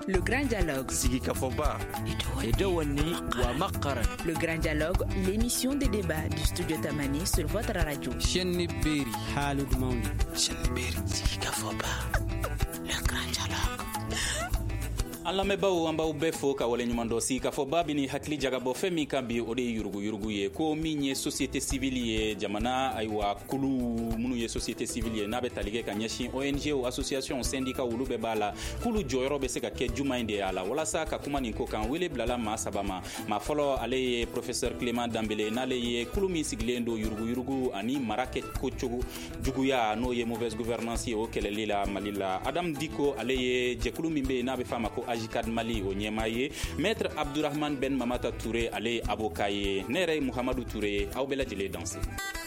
Le Grand Dialogue. Sigi Kafoba. Edouani Ouamakaran. Le Grand Dialogue, l'émission des débats du studio Tamani sur votre radio. Chenni Beri. Halid Mauni. Chenni Beri. Sigi Kafoba. Le Grand Dialogue. Alla mebaw amba ubefo ka wale nyumando si ka fo babini hakli jagabo femi kambi ode yurugu ye ko minye société civile ye jamana aywa kulu munu ye société civile ye nabe talige ka nyashi ONG ou association syndicat ulu be bala kulu joyro be se ka ke juma inde ala wala sa ka kuma ni ko kan wele blala ma sabama ma folo ale ye professeur Clément Dambélé nale ye kulu mi siglendo yurugu ani marake ko juguya no ye mauvaise gouvernance ye o kelelila malila Adam Diko ale ye je kulu mimbe nabe fama ko Ajikad Mali o Nyemaye, Maître Abdourahmane Ben Mamata Touré, ale avocat Nere Mouhamadou Touré, Aubela Djile Dansé.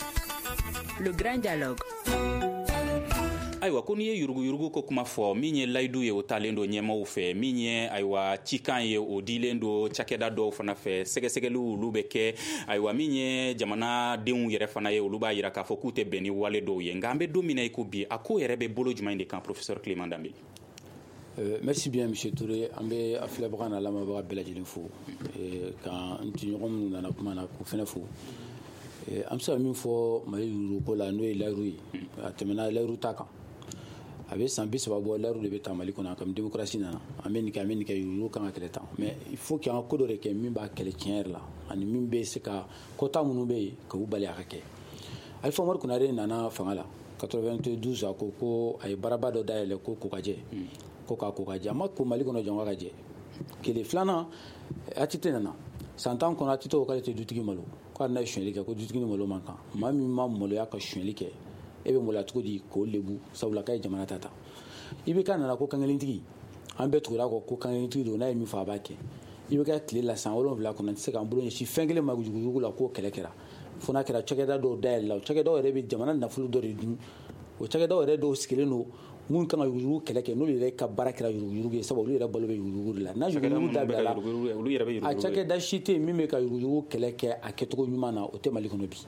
Le Grand Dialogue. Aywa ko ni ye yurugu ko kuma fɔ min ye layidu ye o talen do ɲɛmaw fɛ min ye aywa cikan ye o dilen do cakɛda dɔw fana fɛ sɛgɛsɛgɛliw olu bɛ kɛ aywa min ye jamanadenw yɛrɛ fana ye olu b'a yira k'a fɔ k'u tɛ bɛn ni wale dɔw ye nka an bɛ don min na i ko bi a ko yɛrɛ bɛ bolo jumɛn de kan professeur Clément Dambélé. Merci bien, M. Touré. On est à Filabran à la Mabara Beladjilifo. Quand nous avons fait un fou. On s'est mis pour la nuit la rue. À terminer la rue Taka. Avec un bis, on va la rue de Bétamali comme démocratie. Amérique, quand on temps. Mais il faut qu'il y ait un code de Kemimba qui est là. Un mimbe, c'est qu'à Kota Mounoube, que vous balayez à Rake. Il faut voir qu'on a Nana Fangala. 92 à Koko, à Barabado Daïle, Koko Kaje. Koka jama ko mali kono jonga gaje kele flana atite nana santan kono atite o kale te dutigi malo ko na shweli ko dutigi malo manka mami mam malo ya ka shweli ke ebe mo la tuko di ko lebu sabula kay jamana tata ibe kana na ko kangelintigi ambe tura ko kangelintigi do na mi fa bake ibe ka kle la san wolon vla kono se kan bulo shi fengele magujugu la ko kelekera fona kera chekeda do dal la chekeda o rebe jamana na fulu do redu o chekeda o redo skileno mun kan yurugu keleke no yere ka barakira yurugu sababu yere balo be yurugu la na yurugu dabala a chake da shite mime ka yurugu keleke a ketoko nyumana o te mali kono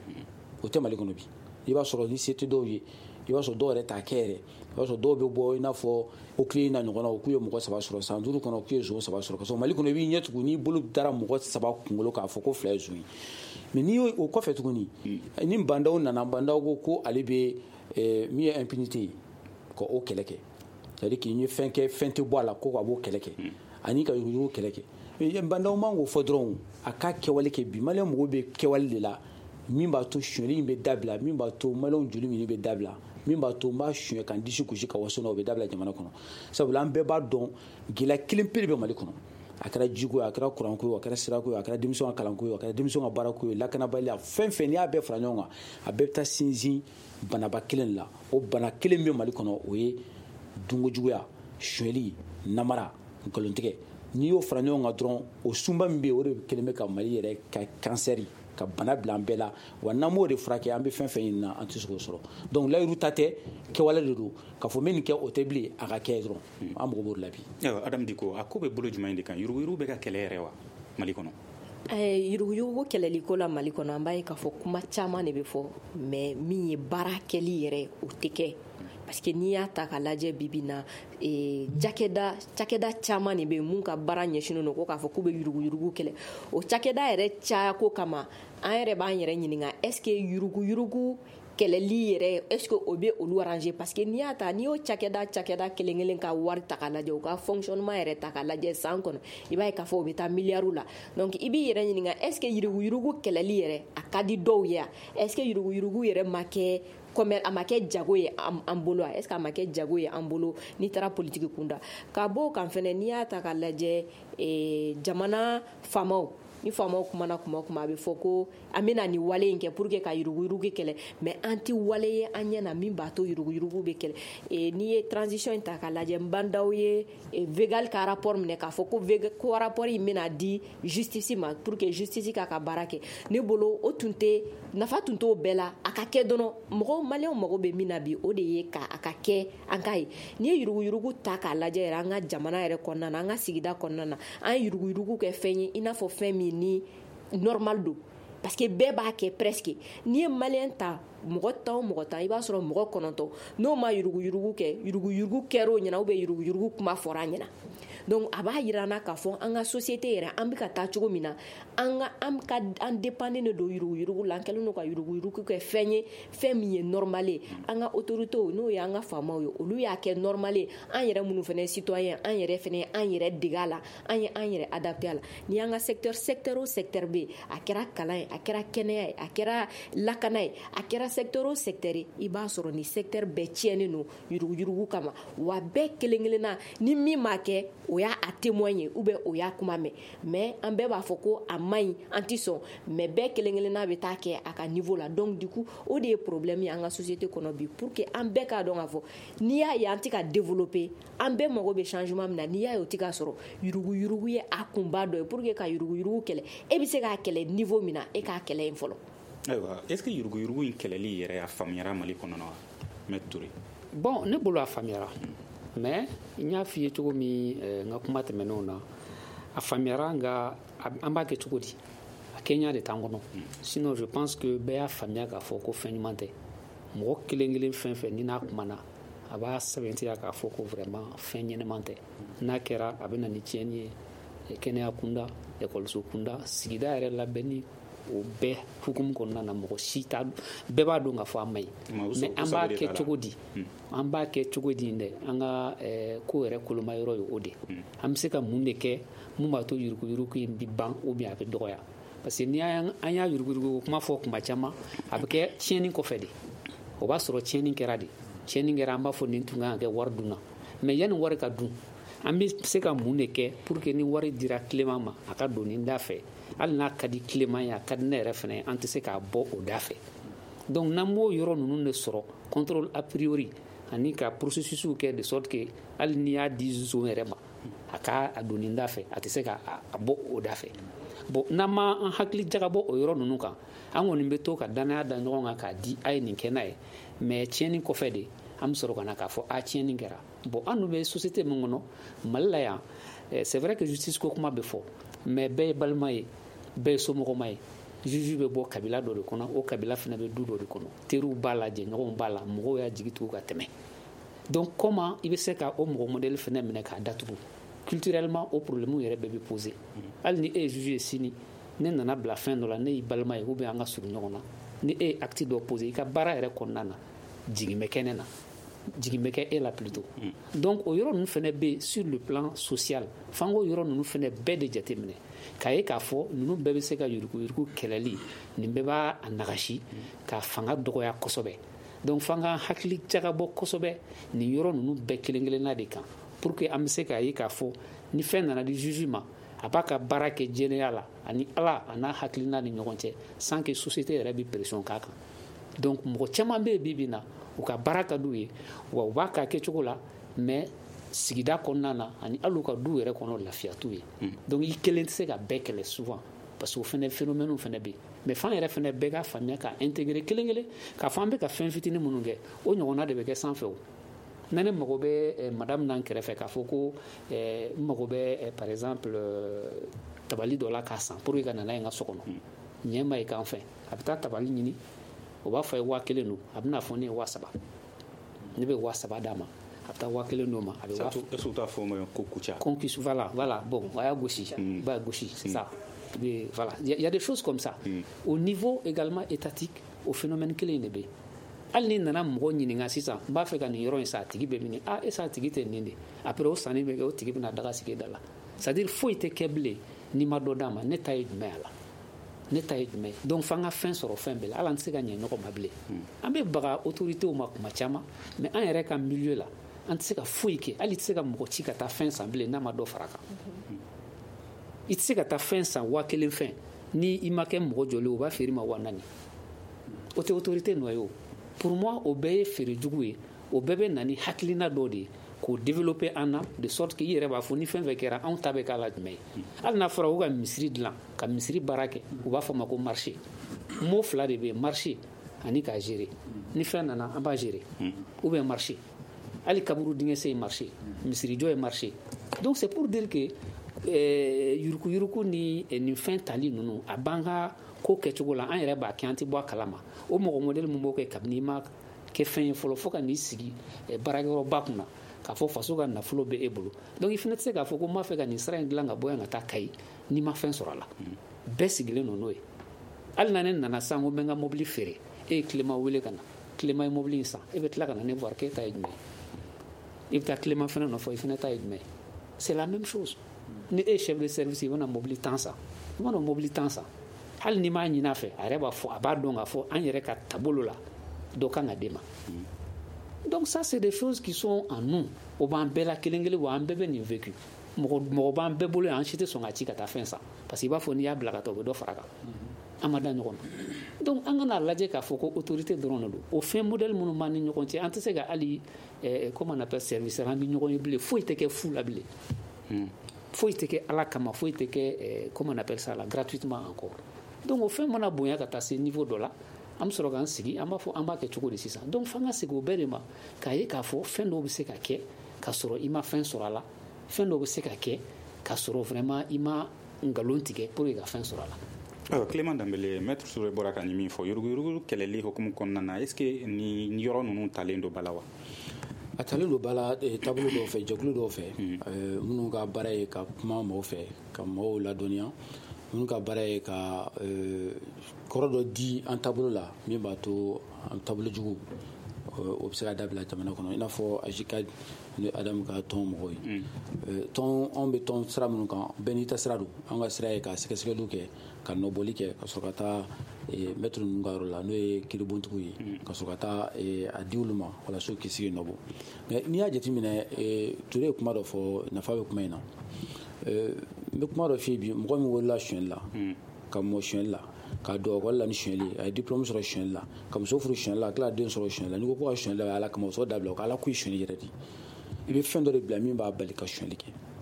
bi iba soro ni sete do yi iba so do re ta kere iba so do be bo ina fo o kli na ngona o kuyo mo ko saba soro sanjuru kono kuyo zo saba soro so mali kono bi nyetu ni bolu dara mo ko saba kungolo ka fo ko flezu mais ni o ko fetu ni ni mbanda na mbanda ko alibe mi impunité ko o keleke c'est-à-dire qu'il y a fente bois la ko abo keleke ani ka yugo keleke e banda mango fodron aka kewale ke bi male mo be kewale la mimba to shuri be dabla mimba to malon juli mi be dabla mimba to ma shu kan dishi ku shika waso no be dabla jamana kono sabu lambe ba don gila kilimpiri be mali kono akara jigo akara kuranko akara sirako akara dimison akalanko akara dimison barako la kana bali fen ya be franyonga abeta sinzi banaba kelen la o bana kelen be mali kono o ye dungo juguya shweli namara kolontige ni yo franyonga dron o sumba mbe o kelen be ka mali yere ka canceri ka bana blambela wa namo de frake ambe fen na antisko soro donc la rutate ke wala do ka fo men ke o tebli aka ke dron amgo bor labi Adam Diko akobe bolo juma inde kan yuru be ka kele rewa mali kono yurugu keleli ko la mali kono an b'a ye k'a fɔ kuma caman de bɛ fɔ mais min ye baara kɛli yɛrɛ o tɛ kɛ parce que n'i y'a ta k'a lajɛ bibi na cakɛda caman de bɛ yen mun ka baara ɲɛsinnen don ko k'a fɔ k'u bɛ yurugu kɛlɛ o cakɛda yɛrɛ caya ko kama an yɛrɛ b'an yɛrɛ ɲininka est ce que yurugu kɛlɛli yɛrɛ est ce que o bɛ olu arranger parce que n'i y'a ta n'i y'o cakɛda kelen ka wari ta k'a lajɛ u ka fonctionnement yɛrɛ ta k'a lajɛ san kɔnɔ i b'a ye k'a fɔ o bɛ taa miliyariw la donc i b'i yɛrɛ ɲininka est ce que yurugu kɛlɛli yɛrɛ a ka di dɔw ye est ce que yurugu yɛrɛ ma kɛ a ma kɛ jago ye an bolo est ce que a ma kɛ jago ye an bolo n'i taara politiki kunda ka bɔ o kan fɛnɛ n'i y'a ta k'a lajɛ jamana faamaw ni faamaw kumana kuma a bɛ fɔ ko an bɛna ni wale in kɛ pour que ka yurugu kɛlɛ mais an ti wale ye an ɲɛna min b'a to yurugu bɛ kɛlɛ n'i ye transition in ta k'a lajɛ n bandaw ye Végal ka rapport minɛ k'a fɔ ko rapport in bɛna di justice ma pour que justice k'a ka baara kɛ ne bolo o nafa tun t'o bɛɛ la a ka kɛ dɔrɔn maliyɛnw mago bɛ min na bi o de ye a ka kɛ an ka ye n'i ye yurugu ta k'a lajɛ yɛrɛ an ka jamana yɛrɛ kɔnɔna na an ka sigida kɔnɔna na an ye yurugu kɛ fɛn ye i n'a fɔ fɛn min ni normal do parce que bɛɛ b'a kɛ presque n'i ye maliyɛn ta mɔgɔ tan i b'a sɔrɔ mɔgɔ 9 n'o ma yuruguyurugu kɛ yuruguyurugu kɛr'o ɲɛna ou bien yuruguyurugu kuma fɔra ɲɛna. Donc a b'a yira na k'a fɔ an ka société yɛrɛ an bɛ ka taa cogo min na an dépendre de don yuruguyurugu la, an kɛlen don ka yuruguyurugu kɛ fɛn ye fɛn min ye normal ye. An ka autorités n'o ye an ka faamaw ye olu y'a kɛ normal ye. An yɛrɛ minnu fana citoyen an yɛrɛ fana an yɛrɛ dege a la, an ye an yɛrɛ adapté a la. Ni y'an ka secteur o secteur bɛ yen, a kɛra kalan ye, a kɛra kɛnɛya ye, a kɛra lakana ye, a kɛra secteur o secteur ye, i b'a sɔrɔ ni secteur bɛɛ tiɲɛnen don yuruguyurugu kama. Wa bɛɛ kelen-kelen na ni min m'a kɛ o y'a témoigner ou bien o y'a kuma mɛn. Mais an bɛɛ b'a fɔ ko a man ɲi, an ti sɔn, mais bɛɛ kelen-kelen na bɛ taa kɛ a ka niveau la. Donc du coup o de ye problème ye an ka société kɔnɔ bi, pour que an bɛɛ k'a dɔn k'a fɔ n'i y'a ye an ti ka développer, an bɛɛ mago bɛ changement min na, n'i y'a ye o ti ka sɔrɔ yuruguyurugu ye a kunba dɔ ye. Pour que ka yuruguyurugu kɛlɛ, e bɛ se k'a kɛlɛ niveau min na, e k'a kɛlɛ yen fɔlɔ. Ayiwa, est ce que yuruguyurugu in kɛlɛli yɛrɛ a faamuyara Mali kɔnɔ wa? Maître Touré. Bon, ne bolo a faamuyara. Mais n y'a f'i ye cogo min n ka kuma tɛmɛnenw na, a faamuyara nka an b'a kɛ cogo di? A kɛɲa de t'an kɔnɔ. Sinon je pense que bɛɛ y'a faamuya k'a fɔ ko fɛn ɲuman tɛ. Mɔgɔ kelen-kelen fɛn fɛn ni n'a kumana a b'a sɛbɛntiya k'a fɔ ko vraiment fɛn ɲɛnɛman tɛ. N'a kɛra a bɛ na ni tiɲɛni ye kɛnɛya kunda, ekɔliso kunda, sigida yɛrɛ labɛnni, o bɛɛ hukumu kɔnɔna na mɔgɔ si t'a bɛɛ b'a dɔn k'a fɔ a man ɲi. Mais an b'a kɛ cogo di? An b'a kɛ cogo di dɛ? An ka ko yɛrɛ koloma yɔrɔ ye o de. An bɛ se ka mun de kɛ mun b'a to yuruguyurugu in bɛ ban ou bien a bɛ dɔgɔya? Parce que ni an y'a yuruguyurugu kuma fɔ kuma caman a bɛ kɛ tiɲɛni kɔfɛ de. O b'a sɔrɔ tiɲɛni kɛra de. Tiɲɛni kɛra an b'a fɔ nin tun kan ka kɛ wari dunna. Mais yanni wari ka dun an bɛ se ka mun de kɛ pour que ni wari dira tilema ma a ka don nin da fɛ. Hali n'a ka di tilema ye a ka di ne yɛrɛ fana an tɛ se k'a bɔ o da fɛ. Donc n'an b'o yɔrɔ ninnu de sɔrɔ contrôle a priori ani ka processus kɛ de sorte que hali n'i y'a di zone yɛrɛ ma a ka a don nin da fɛ a tɛ se k'a bɔ o da fɛ. Bon n'an ma an hakili jagabɔ o yɔrɔ ninnu kan an kɔni bɛ to ka danaya da ɲɔgɔn kan k'a di a ye nin kɛ n'a ye. Mais tiɲɛni kɔfɛ de an bɛ sɔrɔ ka na k'a fɔ a tiɲɛni kɛra. Bon an dun bɛ société min kɔnɔ Mali la yan c'est vrai que justice ko kuma bɛ fɔ mais bɛɛ ye balima ye bɛɛ ye somɔgɔma ye. Juge bɛ bɔ kabila dɔ de kɔnɔ o kabila fana bɛ du dɔ de kɔnɔ. Teriw b'a la jɛɲɔgɔnw b'a la mɔgɔw y'a jigi tugu ka tɛmɛ. Donc comment i bɛ se ka o mɔgɔ modèle fana minɛ k'a datugu? Culturellement o problème yɛrɛ bɛɛ bɛ poser. Hali ni e ye juge ye sini ne nana bila fɛn dɔ la ne y'i balima ye ou bien an ka surun ɲɔgɔn na ni e ye acte dɔ poser i ka baara yɛrɛ kɔnɔna na jigin bɛ kɛ ne na. Jigin bɛ kɛ e la plutôt. Donc o yɔrɔ ninnu fana bɛ yen sur le plan social f'an k'o yɔrɔ ninnu fana bɛɛ de jateminɛ k'a ye k'a fɔ ninnu bɛɛ bɛ se ka yuruguyurugu kɛlɛli nin bɛɛ b'a nagasi ka fanga dɔgɔya kosɛbɛ. Donc f'an ka hakili jagabɔ kosɛbɛ nin yɔrɔ ninnu bɛɛ kelen-kelenna de kan pour que an bɛ se k'a ye k'a fɔ ni fɛn nana di juge ma a b'a ka baara kɛ jɛnɛya la ani Ala a n'a hakilina ni ɲɔgɔn cɛ sans que société yɛrɛ bɛ pression k'a kan. Donc mɔgɔ caman bɛ yen bi-bi in na u ka baara ka d'u ye wa u b'a k'a kɛcogo la mais sigida kɔnɔna na ani hali u ka du yɛrɛ kɔnɔ lafiya t'u ye. Donc i kelen tɛ se ka bɛɛ kɛlɛ souvent parce que o fana phénomène fana bɛ yen mais f'an yɛrɛ fana bɛɛ ka faamuya ka intégrer kelen-kelen k'a fɔ an bɛ ka fɛn fitinin minnu kɛ o ɲɔgɔnna de bɛ kɛ sanfɛ o. Ne mago bɛ madame n'an kɛrɛfɛ k'a fɔ ko n mago bɛ par exemple tabali dɔ la k'a san pour que ka na n'a ye n ka so kɔnɔ ɲɛ ma ye k'an fɛ a bɛ taa tabali ɲini o b'a fɔ ye 5000 don a bɛna fɔ ne ye 3000 ne bɛ 3000 d'a ma a bɛ taa 5000 d'o ma a bɛ est-ce que t'a fɔ ma ko kuca conquis voilà bon a y'a gosi ba gosi c'est ça voilà il y a des choses comme ça au niveau également étatique au phénomène kelen de bɛ hali ni nana mɔgɔ ɲininka sisan n b'a fɛ ka nin yɔrɔ in san a tigi bɛ min ah esa a tigi tɛ nin de après o sanni bɛ kɛ o tigi bɛna daga sigi da la c'est à dire foyi tɛ kɛ bilen n'i ma dɔ d'a ma ne ta ye jumɛn a la ne ta ye jumɛn donc f'an ka fɛn sɔrɔ fɛn bɛɛ la hali an tɛ se ka ɲɛ ɲɔgɔn ma bilen an bɛ baga autorités ma kuma caman mais an yɛrɛ ka milieu la an tɛ se ka foyi kɛ hali i tɛ se ka mɔgɔ ci ka taa fɛn san bilen n'a ma dɔ fara kan i tɛ se ka taa fɛn san 1000 fɛn ni i ma kɛ mɔgɔ jɔlen o b'a feere i ma 4000 o tɛ autorité nɔ ye o. Pour moi o bɛɛ ye feere jugu ye o bɛɛ bɛ na ni hakilina dɔ de ye k'o développer an na de sorte que i yɛrɛ b'a fɔ ni fɛn fɛn kɛra anw ta bɛ k'a la jumɛn ye hali n'a fɔra u ka misiri dilan ka misiri baara kɛ u b'a fɔ ma ko marché mot 2 de bɛ yen marché ani k'a gérer ni fɛn nana an b'a gérer ou bien marché hali kaburu dingɛse ye marché misirijɔ ye marché donc c'est pour dire que yuruguyurugu ni nin fɛn tali ninnu a b'an ka ko kɛcogo la an yɛrɛ b'a kɛ an tɛ bɔ a kalama o mɔgɔ modèle mun b'o kɛ kabini i ma kɛ fɛn ye fɔlɔ fo ka n'i sigi baarakɛyɔrɔba kunna k'a fɔ faso ka nafolo bɛ e bolo donc i fana tɛ se k'a fɔ ko n b'a fɛ ka nin sira in dilan ka bɔ yan ka taa Kayi n'i ma fɛn sɔrɔ a la bɛɛ sigilen don n'o ye hali na ne nana sisan ko n bɛ n ka mobili feere e ye Clément wele ka na Clément ye mobili in san e bɛ tila ka na ne voir k'e ta ye jumɛn ye i bɛ taa Clément fana nɔfɛ i fana ta ye jumɛn ye c'est la même chose ni e ye chef de service i bɛna mobili 10 san i bɛna mobili 10 san hali ni m'a ɲini a fɛ a yɛrɛ b'a fɔ a b'a dɔn k'a fɔ an yɛrɛ ka taabolo la dɔ kan ka d'e ma donc ça c'est des choses qui sont en nous o b'an bɛɛ la kelen kelen wa an bɛɛ bɛ nin vécu mɔgɔ b'an bɛɛ bolo an si tɛ sɔn ka ci ka taa fɛn san parce que i b'a fɔ n'i y'a bila ka taa o bɛ dɔ fara kan an ma da ɲɔgɔn na donc an kana lajɛ k'a fɔ ko autorité dɔrɔn de don o fɛn modèle minnu b'an ni ɲɔgɔn cɛ an tɛ se ka hali comment on appelle service an ni ɲɔgɔn ye bilen foyi tɛ kɛ fu la bilen foyi tɛ kɛ ala kama foyi tɛ kɛ comment on appelle ça là gratuitement encore donc o fɛn mana bonya ka taa se niveau dɔ la an bɛ sɔrɔ k'an sigi an b'a fɔ an b'a kɛ cogo di sisan donc f'an ka segin o bɛɛ de ma k'a ye k'a fɔ fɛn dɔw bɛ se ka kɛ k'a sɔrɔ i ma fɛn sɔrɔ a la fɛn dɔw bɛ se ka kɛ k'a sɔrɔ vraiment i ma nkalon tigɛ pour que ka fɛn sɔrɔ a la. Alors Clément Dembélé, maître Sule bɔra ka nin min fɔ yuruguyurugu kɛlɛli hukumu kɔnɔna na est-ce que ni yɔrɔ ninnu talen don ba la wa? a talen don ba la taabolo dɔw fɛ jɛkulu dɔw fɛ minnu ka baara ye ka kuma mɔgɔw fɛ ka mɔgɔw ladɔnniya minnu ka baara ye ka kɔrɔ dɔ di an taabolo la min b'a to an taabolo jugu o bɛ se ka dabila jamana kɔnɔ i n'a fɔ AJCAD ni Adamu ka tɔn mɔgɔw ye tɔn anw bɛ tɔn sira minnu kan bɛɛ n'i ta sira don an ka sira ye ka sɛgɛsɛgɛliw kɛ ka nɔbɔli kɛ ka sɔrɔ ka taa maître ninnu ka yɔrɔ la n'o ye kiribontigiw ye ka sɔrɔ ka taa a di olu ma walasa k'i sigi nɔbɔ mais n'i y'a jateminɛ Ture ye kuma dɔ fɔ nafa bɛ kuma in na n bɛ kuma dɔ f'i ye bi mɔgɔ min wolola suɲɛli la ka mɔ suɲɛli la ka don ekɔli la ni suɲɛli a ye diplôme sɔrɔ suɲɛli la ka muso furu suɲɛli la a tila den sɔrɔ suɲɛli la n'i ko ko ka suɲɛli la ala kama o sɔrɔ dabila o ka ala ko i suɲɛli yɛrɛ de i bɛ fɛn dɔ de bila min b'a bali ka suɲɛli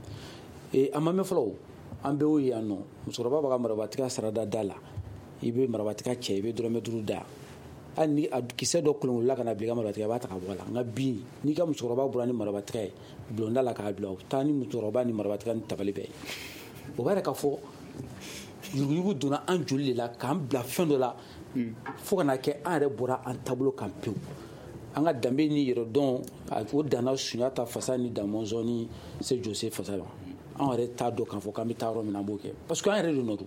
kɛ a ma mɛn fɔlɔ an bɛɛ y'o ye yan nɔ musokɔrɔba b'a ka marabaatiga sarada da la i bɛ marabaatiga cɛ i bɛ dɔrɔmɛ 5 da hali ni a kisɛ dɔ kolonkola ka na bila i ka marabaatiga i b'a ta ka bɔ a la nka bi n'i ka musokɔrɔba bɔra ni marabaatiga ye bulonda la k'a bila o taa ni musokɔrɔba ni marabaatiga ni tabali bɛɛ ye o b'a yɛrɛ ka fɔ yuruguyugu donna an joli de la k'an bila fɛn dɔ la fo ka na kɛ an yɛrɛ bɔra an taabolo kan pewu an ka danbe ni yɛrɛdɔn o danna Sunjata fasa ni Damɔzɔn ni Se Jose fasa la an yɛrɛ t'a dɔn k'a fɔ k'an bɛ taa yɔrɔ min na an b'o kɛ parce que an yɛrɛ de nɔ don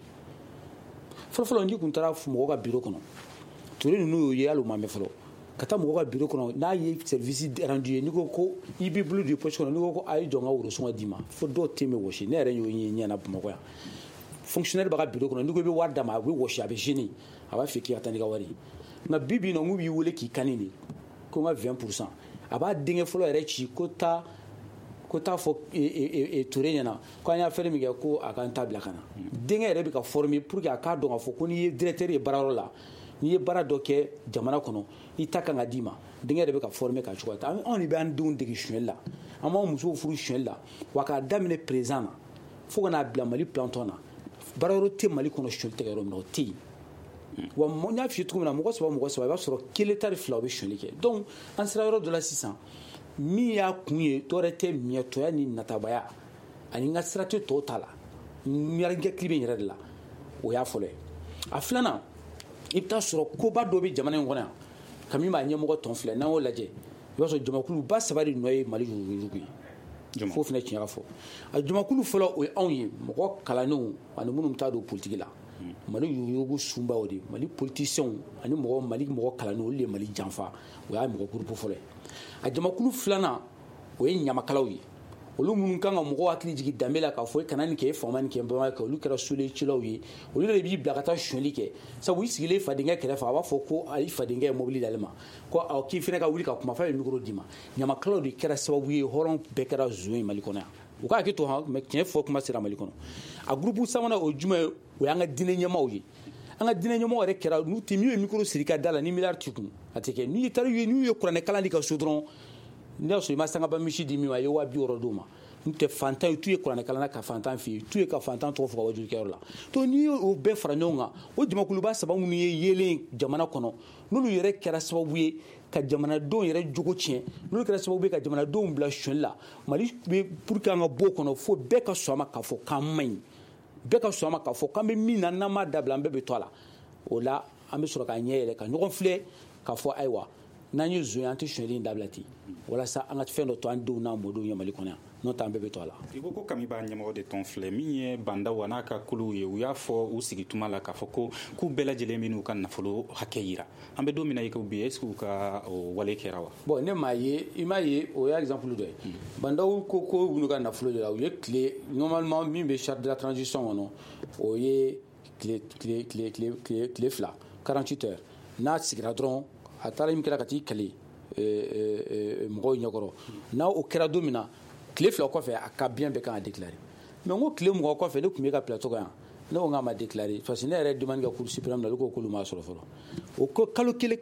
fɔlɔfɔlɔ n'i kun taara mɔgɔ ka bureau kɔnɔ Ture ninnu y'o ye hali o ma mɛn fɔlɔ ka taa mɔgɔ ka bureau kɔnɔ n'a ye service rendu ye n'i ko ko i b'i bolo don i poche kɔnɔ n'i ko ko a ye jɔ n ka worosɔngɔ d'i ma fo dɔw te mɛ wɔsi ne yɛrɛ y'o ye ɲɛna Bamakɔ yan fonctionnaire b'a ka bureau kɔnɔ n'i ko i bɛ wari d'a ma a bɛ wɔsi a bɛ gêner a b'a fɛ k'i ka taa n'i ka wari nka bi bi in na n'u b'i wele k'i kani de ko n ka 20% a b'a denkɛ fɔlɔ yɛrɛ ci ko taa fɔ Ture ɲɛna ko an y'a fɛɛrɛ min kɛ ko a ka n ta bila ka na denkɛ yɛrɛ bɛ ka former pour que a k'a dɔn k'a fɔ ko n'i ye directeur ye baarayɔrɔ la n'i ye baara dɔ kɛ jamana kɔnɔ i ta kan ka d'i ma denkɛ yɛrɛ bɛ ka former k'a cogoya ta anw de bɛ an denw dege suɲɛli la an b'an musow furu suɲɛli la wa k'a daminɛ président na fo ka n'a bila Mali planton na baarayɔrɔ tɛ Mali kɔnɔ suɲɛli tɛ kɛ yɔrɔ min na o tɛ yen wa n y'a f'i ye cogo min na mɔgɔ saba i b'a sɔrɔ kelen tari fila o bɛ suɲɛli kɛ donc an sera yɔrɔ dɔ la sisan min y'a kun ye dɔwɛrɛ tɛ miɲɛtɔya ni natabaya ani n ka sira tɛ tɔw ta la ɲɛrɛnkɛ kili bɛ n yɛrɛ de la o y'a fɔlɔ ye a filanan i bɛ taa sɔrɔ koba dɔ bɛ jamana in kɔnɔ yan ka min b'a ɲɛmɔgɔ tɔn filɛ n'an y'o lajɛ i b'a sɔrɔ jamakulu ba saba de nɔ ye Mali yuruguyurugu ye fo fana tiɲɛ ka fɔ a jamakulu fɔlɔ o ye anw ye mɔgɔ kalannenw ani minnu bɛ taa don politiki la Mali yuruguyurugu sunba o de Mali politisiyɛnw ani Mali mɔgɔ kalannenw olu de ye Mali janfa o y'a mɔgɔ groupe fɔlɔ ye a jamakulu filanan o ye ɲamakalaw ye olu minnu kan ka mɔgɔw hakili jigin danbe la k'a fɔ i kana nin kɛ i faama nin kɛ bamanan kɛ olu kɛra solencilaw ye olu de b'i bila ka taa suɲɛli kɛ sabu i sigilen fadenkɛ kɛrɛfɛ a b'a fɔ ko i fadenkɛ ye mobili d'ale ma ko k'i fana ka wuli ka kuma f'a ye micro d'i ma ɲamakalaw de kɛra sababu ye hɔrɔn bɛɛ kɛra zon ye Mali kɔnɔ yan u ka hakili to mais tiɲɛ fɔ kuma sera Mali kɔnɔ a groupe sabanan o jumɛn ye o y'an ka diinɛ ɲɛmaaw ye an ka diinɛ ɲɛmaaw yɛrɛ kɛra n'u tɛ min ye micro siri ka da la ni miliyari t'i kun a tɛ kɛ n'u ye kuranɛ kalan di ka so dɔrɔn n'a sɔrɔ i ma sangaba misi di min ma i ye 200 d'o ma n'u tɛ fantan ye tu ye kuranɛ kalan na ka fantan f'i ye tu ye ka fantan tɔgɔ fɔ ka wajulikɛyɔrɔ la donc n'i y'o bɛɛ fara ɲɔgɔn kan o jamakuluba saba minnu ye yelen jamana kɔnɔ n'olu yɛrɛ kɛra sababu ye ka jamanadenw yɛrɛ jogo tiɲɛ n'olu kɛra sababu ye ka jamanadenw bila suɲɛli la Mali bɛ pour que an ka bɔ o kɔnɔ fo bɛɛ ka sɔn a ma k'a fɔ k'an man ɲi bɛɛ ka sɔn a ma k'a fɔ k'an bɛ min na n'an m'a dabila an bɛɛ bɛ to a la o la an bɛ sɔrɔ ka ɲɛ yɛlɛ ka ɲɔgɔn filɛ k'a fɔ ayiwa n'an ye zon ye an tɛ sonyɛli in dabila ten walasa an ka fɛn dɔ to an denw n'a mɔdenw ye Mali kɔnɔ yan n'o tɛ an bɛɛ bɛ to a la. I ko ko Kami b'a ɲɛmɔgɔ de tɔn filɛ min ye bandaw a n'a ka kuluw ye u y'a fɔ u sigi tuma la k'a fɔ ko k'u bɛɛ lajɛlen bɛ n'u ka nafolo hakɛ yira an bɛ don min na i ko bi est-ce que u ka wale kɛra wa. Bon ne m'a ye i m'a ye o ye exemple dɔ ye bandaw ko u n'u ka nafolo yira u ye tile normalement min bɛ charte de la transition kɔnɔ o ye tile 2 48 heures n'a sigira dɔrɔn a taara min kɛra ka t'i kale mɔgɔw ɲɛkɔrɔ n'a o kɛra don min na tile 2 kɔfɛ a ka bien bɛɛ kan ka déclarer mais n ko tile 20 kɔfɛ ne tun bɛ ka plateau kan yan ne ko k'a ma déclarer parce que ne yɛrɛ demande kɛ cour suprême la olu ko k'olu m'a sɔrɔ fɔlɔ o ko kalo kelen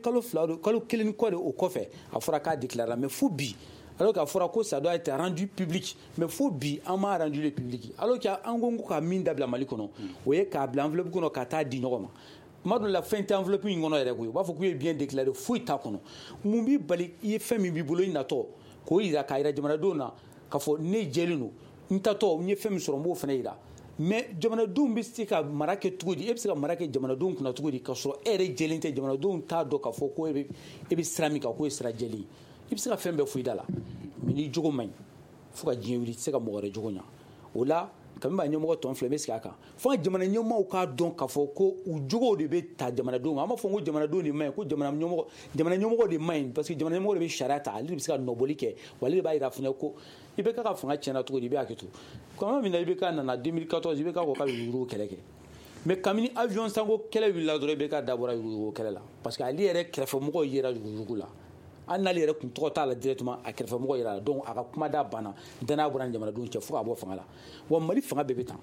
ni kɔ de o kɔfɛ a fɔra k'a déclarer mais fo bi alors qu'a fɔra ko ça doit être rendu public mais fo bi an m'a rendu le public alors qu'an ko ka min dabila Mali kɔnɔ o ye k'a bila enveloppe kɔnɔ ka taa di ɲɔgɔn ma ma dɔn la fɛn tɛ enveloppe in kɔnɔ yɛrɛ koyi u b'a fɔ k'u ye bien déclaré foyi t'a kɔnɔ mun b'i bali i ye fɛn min b'i bolo i natɔ k'o yira k'a yira jamanadenw na k'a fɔ ne jɛlen don n tatɔ n ye fɛn min sɔrɔ n b'o fana yira mais jamanadenw bɛ se ka mara kɛ cogo di e bɛ se ka mara kɛ jamanadenw kunna cogo di k'a sɔrɔ e yɛrɛ jɛlen tɛ jamanadenw t'a dɔn k'a fɔ ko e bɛ sira min kan k'o ye sira jɛlen i bɛ se ka fɛn bɛɛ fɔ i da la mais ni jogo man ɲi fo ka diɲɛ wuli i tɛ se ka mɔgɔ wɛrɛ jogo ɲa o la Kami b'a ɲɛmɔgɔ tɔn filɛ n bɛ sigi a kan fo jamana ɲɛmɔgɔw k'a dɔn k'a fɔ ko u jogow de bɛ ta jamanadenw kan an b'a fɔ ko jamanadenw de man ɲi ko jamana ɲɛmɔgɔ de man ɲi parce que jamana ɲɛmɔgɔ de bɛ sariya ta ale de bɛ se ka nɔbɔli kɛ wa ale de b'a jira fana ko IBK ka fanga tiɲɛna cogo di i bɛ hakɛ to kɔnɔ min na IBK nana 2014 IBK ko k'a bɛ yurugu kɛlɛ kɛ mais kabini avion sanko kɛlɛ wulila dɔrɔn IBK dabɔra yurugu kɛlɛ la parce que ale yɛrɛ kɛrɛfɛmɔgɔw yera yurugu la hali n'ale yɛrɛ kun tɔgɔ t'a la directement a kɛrɛfɛmɔgɔ yera la donc a ka kuma da banna danaya bɔra jamanadenw cɛ fo ka bɔ fanga la wa Mali fanga bɛɛ bɛ tan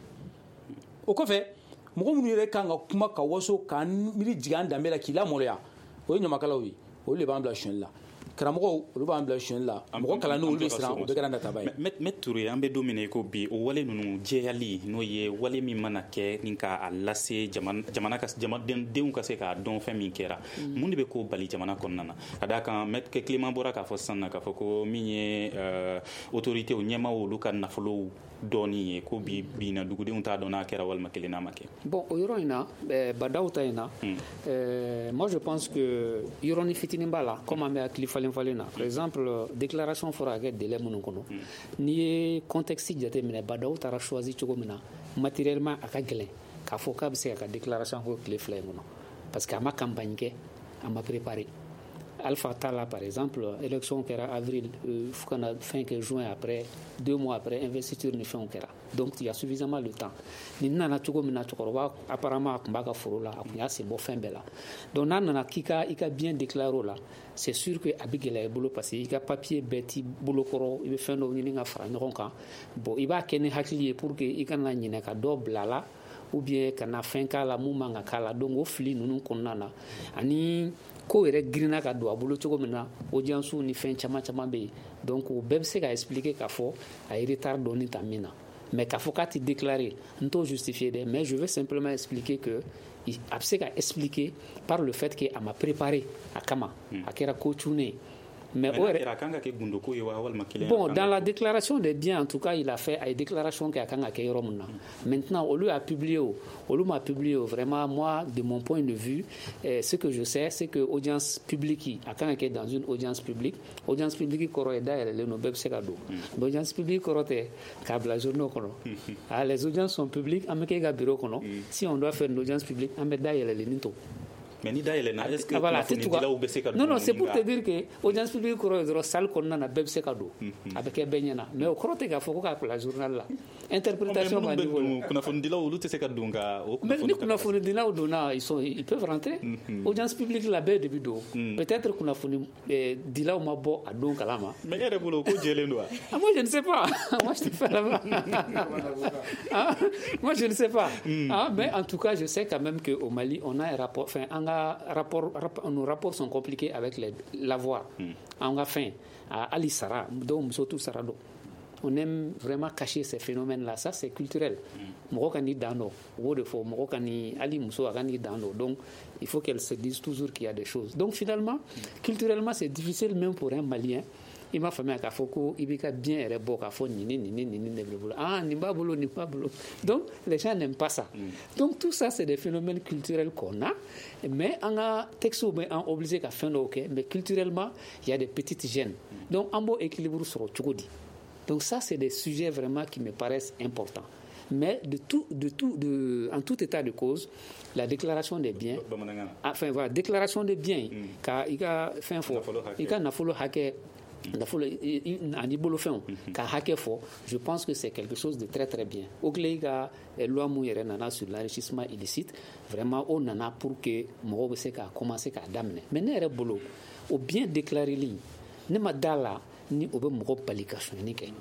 o kɔfɛ mɔgɔ minnu yɛrɛ kan ka kuma ka waso k'an miiri jigin an danbe la k'i lamaloya o ye ɲamakalaw ye olu de b'an bila suɲɛli la karamɔgɔw olu b'an bila suɲɛli la mɔgɔ kalannenw olu de siran o bɛɛ kɛra nataba ye. mais Ture an bɛ don min na i ko bi o wale ninnu jɛyali n'o ye wale min mana kɛ ni k'a lase jamanadenw ka se k'a dɔn fɛn min kɛra mun de bɛ k'o bali jamana kɔnɔna na ka d'a kan Maître Clément bɔra k'a fɔ sisan na k'a fɔ ko min ye autorité o ɲɛmaaw olu ka nafolow dɔɔni ye ko bi na dugudenw t'a dɔn n'a kɛra walima kelen n'a ma kɛ. Bon o yɔrɔ in na badaw ta in na moi je pense que yɔrɔnin fitinin b'a la comme an bɛ hakili falen na par exemple déclaration fɔra ka kɛ délai minnu kɔnɔ n'i ye contexte jateminɛ badaw taara choisi cogo min na matériellement a ka gɛlɛn k'a fɔ k'a bɛ se ka déclaration kɛ tile 2 in kɔnɔ parce que a ma campagne kɛ a ma préparé Alpha Talla par exemple élection kɛra avril fo ka na fin kɛ juin après 2 mois après investiture ni fɛnw kɛra donc il y a suffisamment de temps ni nana cogo min na cɛkɔrɔba apparemment a tun b'a ka foro la a tun y'a sen bɔ fɛn bɛɛ la donc n'a nana k'i ka bien déclarer o la c'est sûr que a bɛ gɛlɛya i bolo parce que i ka papier bɛɛ t'i bolo kɔrɔ i bɛ fɛn dɔw ɲini ka fara ɲɔgɔn kan bon i b'a kɛ ni hakili ye pour que i kana ɲinɛ ka dɔ bila la ou bien ka na fɛn k'a la mun man ka k'a la donc o fili ninnu kɔnɔna na ani ko yɛrɛ girinna ka don a bolo cogo min na audience ni fɛn caman bɛ yen donc o bɛɛ bɛ se ka expliquer k'a fɔ a ye retard dɔɔni ta min na mais k'a fɔ k'a tɛ déclarer n t'o justifier dɛ mais je veux simplement expliquer que a bɛ se ka expliquer par le fait que a ma préparé a kama a kɛra ko cunnen mais bon dans la déclaration des biens en tout cas il a fait une déclaration qui a kan ka kɛ yɔrɔ min na maintenant au lieu à publier olu m'a publié vraiment moi de mon point de vue ce que je sais c'est que audience publique a kan ka kɛ dans une audience publique kɔrɔ ye dayɛlɛlen no bɛɛ bɛ se ka don audience publique kɔrɔ tɛ k'a bila journaux kɔnɔ les audiences sont publiques an bɛ kɛ ka bureau kɔnɔ si on doit faire une audience publique an bɛ dayɛlɛlen to. Mais ni dayɛlɛnna est-ce que kunnafonidilaw bɛ se ka don? Non, c'est pour te dire que audience publique kɔrɔ ye dɔrɔn salle kɔnɔna na bɛɛ bɛ se ka don a bɛ kɛ bɛɛ ɲɛna mais o kɔrɔ tɛ k'a fɔ ko k'a bila journal la interprétation b'a niveau la. Kunnafonidilaw olu tɛ se ka don ka o kunnafoni. Mais ni kunnafonidilaw donna ils peuvent rentrer audience publique la bɛɛ de bi don peut-être kunnafonidilaw ma bɔ a don kalama. Mais e yɛrɛ bolo ko jɛlen don wa? Moi je ne sais pas moi je te fais là-bas moi je ne sais pas mais en tout cas je sais quand même qu'au Mali on a un rapport nos rapports sont compliqués avec l'avoir. On a faim. Ali Sara, donc surtout Sarado. On aime vraiment cacher ces phénomènes-là. Ça, c'est culturel. Donc, il faut qu'elle se dise toujours qu'il y a des choses. Donc, finalement, culturellement, c'est difficile même pour un Malien. Il m'a fait un cafoko, il m'a bien rebo cafo Nimbabolo. Donc, les gens n'aiment pas ça. Donc, tout ça, c'est des phénomènes culturels qu'on a, mais on a texto, mais on obligé qu'à faire mais culturellement, il y a des petites gènes. Donc, un beau équilibre sur le Tchougodi. Donc, ça, c'est des sujets vraiment qui me paraissent importants. Mais en tout état de cause, la déclaration des biens, enfin voilà, déclaration des biens, car il y a fin fort, il y a nafolo hacker, je pense que c'est quelque chose de très très bien. Au Gléga, loi mouillère nana sur l'enrichissement illicite, vraiment on nana pour que moi se ka commencer à d'amener. Mais n'est bolo, au bien déclarer ligne, ne ma dala ni au mo palication ni kay.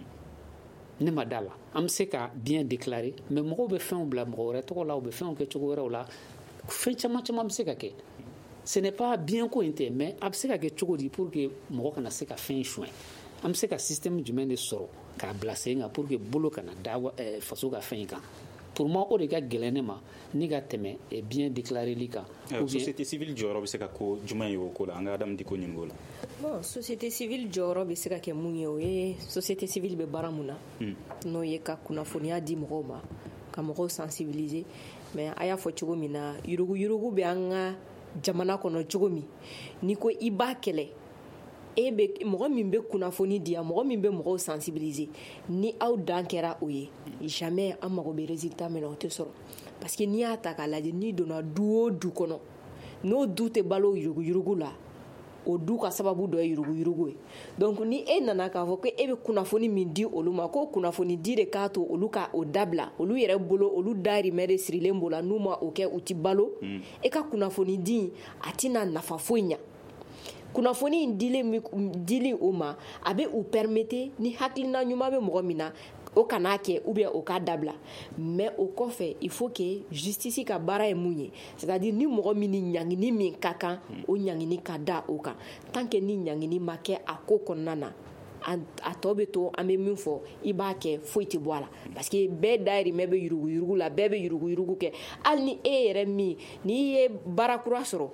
Ne ma dala am se ka bien déclarer mais mo be fin bla mo re to la be fin que tu go la fin chama am se ka ke ce n'est pas bien ko inte mais am se ka ke tu go di pour que mo kana se ka fin chouin am se ka système du men de soro ka blaser nga pour que bolo kana dawa faso ka fin kan pour moi o de ka gelenema ni ga teme et bien déclarer lika société civile joro be se ka ko juma yo ko la nga adam di ko nyingola bon société civile joro be se ka ke munyo e société civile be baramuna no ye ka kunafonia di mroma ka mro sensibiliser mais aya fo chugo mina yurugu be anga jamana kono chugo mi ni ko iba kele ebe mɔgɔ min bɛ kunnafoni di yan mɔgɔ min bɛ mɔgɔw sensibiliser ni aw dan kɛra o ye jamais an mago bɛ résultat min na o tɛ sɔrɔ parce que n'i y'a ta k'a lajɛ n'i donna du o du kɔnɔ n'o du tɛ balo yuruguyurugu la o du ka sababu dɔ ye yuruguyurugu ye donc ni e nana k'a fɔ ko e bɛ kunnafoni min di olu ma ko kunnafoni di de k'a to olu ka o dabila olu yɛrɛ bolo olu dahirimɛ de sirilen b'o la n'u ma o kɛ u ti balo e ka kunnafoni di a tɛna nafa foyi ɲa kunnafoni in dili o ma a bɛ u permettre ni hakilina ɲuman bɛ mɔgɔ min na o kana kɛ ou bien o ka dabila mais o kɔfɛ il faut que justice ka baara ye mun ye c'est-à-dire ni mɔgɔ min ni ɲangini min ka kan o ɲangini ka da o kan tant que ni ɲangini ma kɛ a ko kɔnɔna na a tɔ bɛ to an bɛ min fɔ i b'a kɛ foyi tɛ bɔ a la parce que bɛɛ dahirimɛ bɛ yuruguyurugu la bɛɛ bɛ yuruguyurugu kɛ hali ni e yɛrɛ min n'i ye baara kura sɔrɔ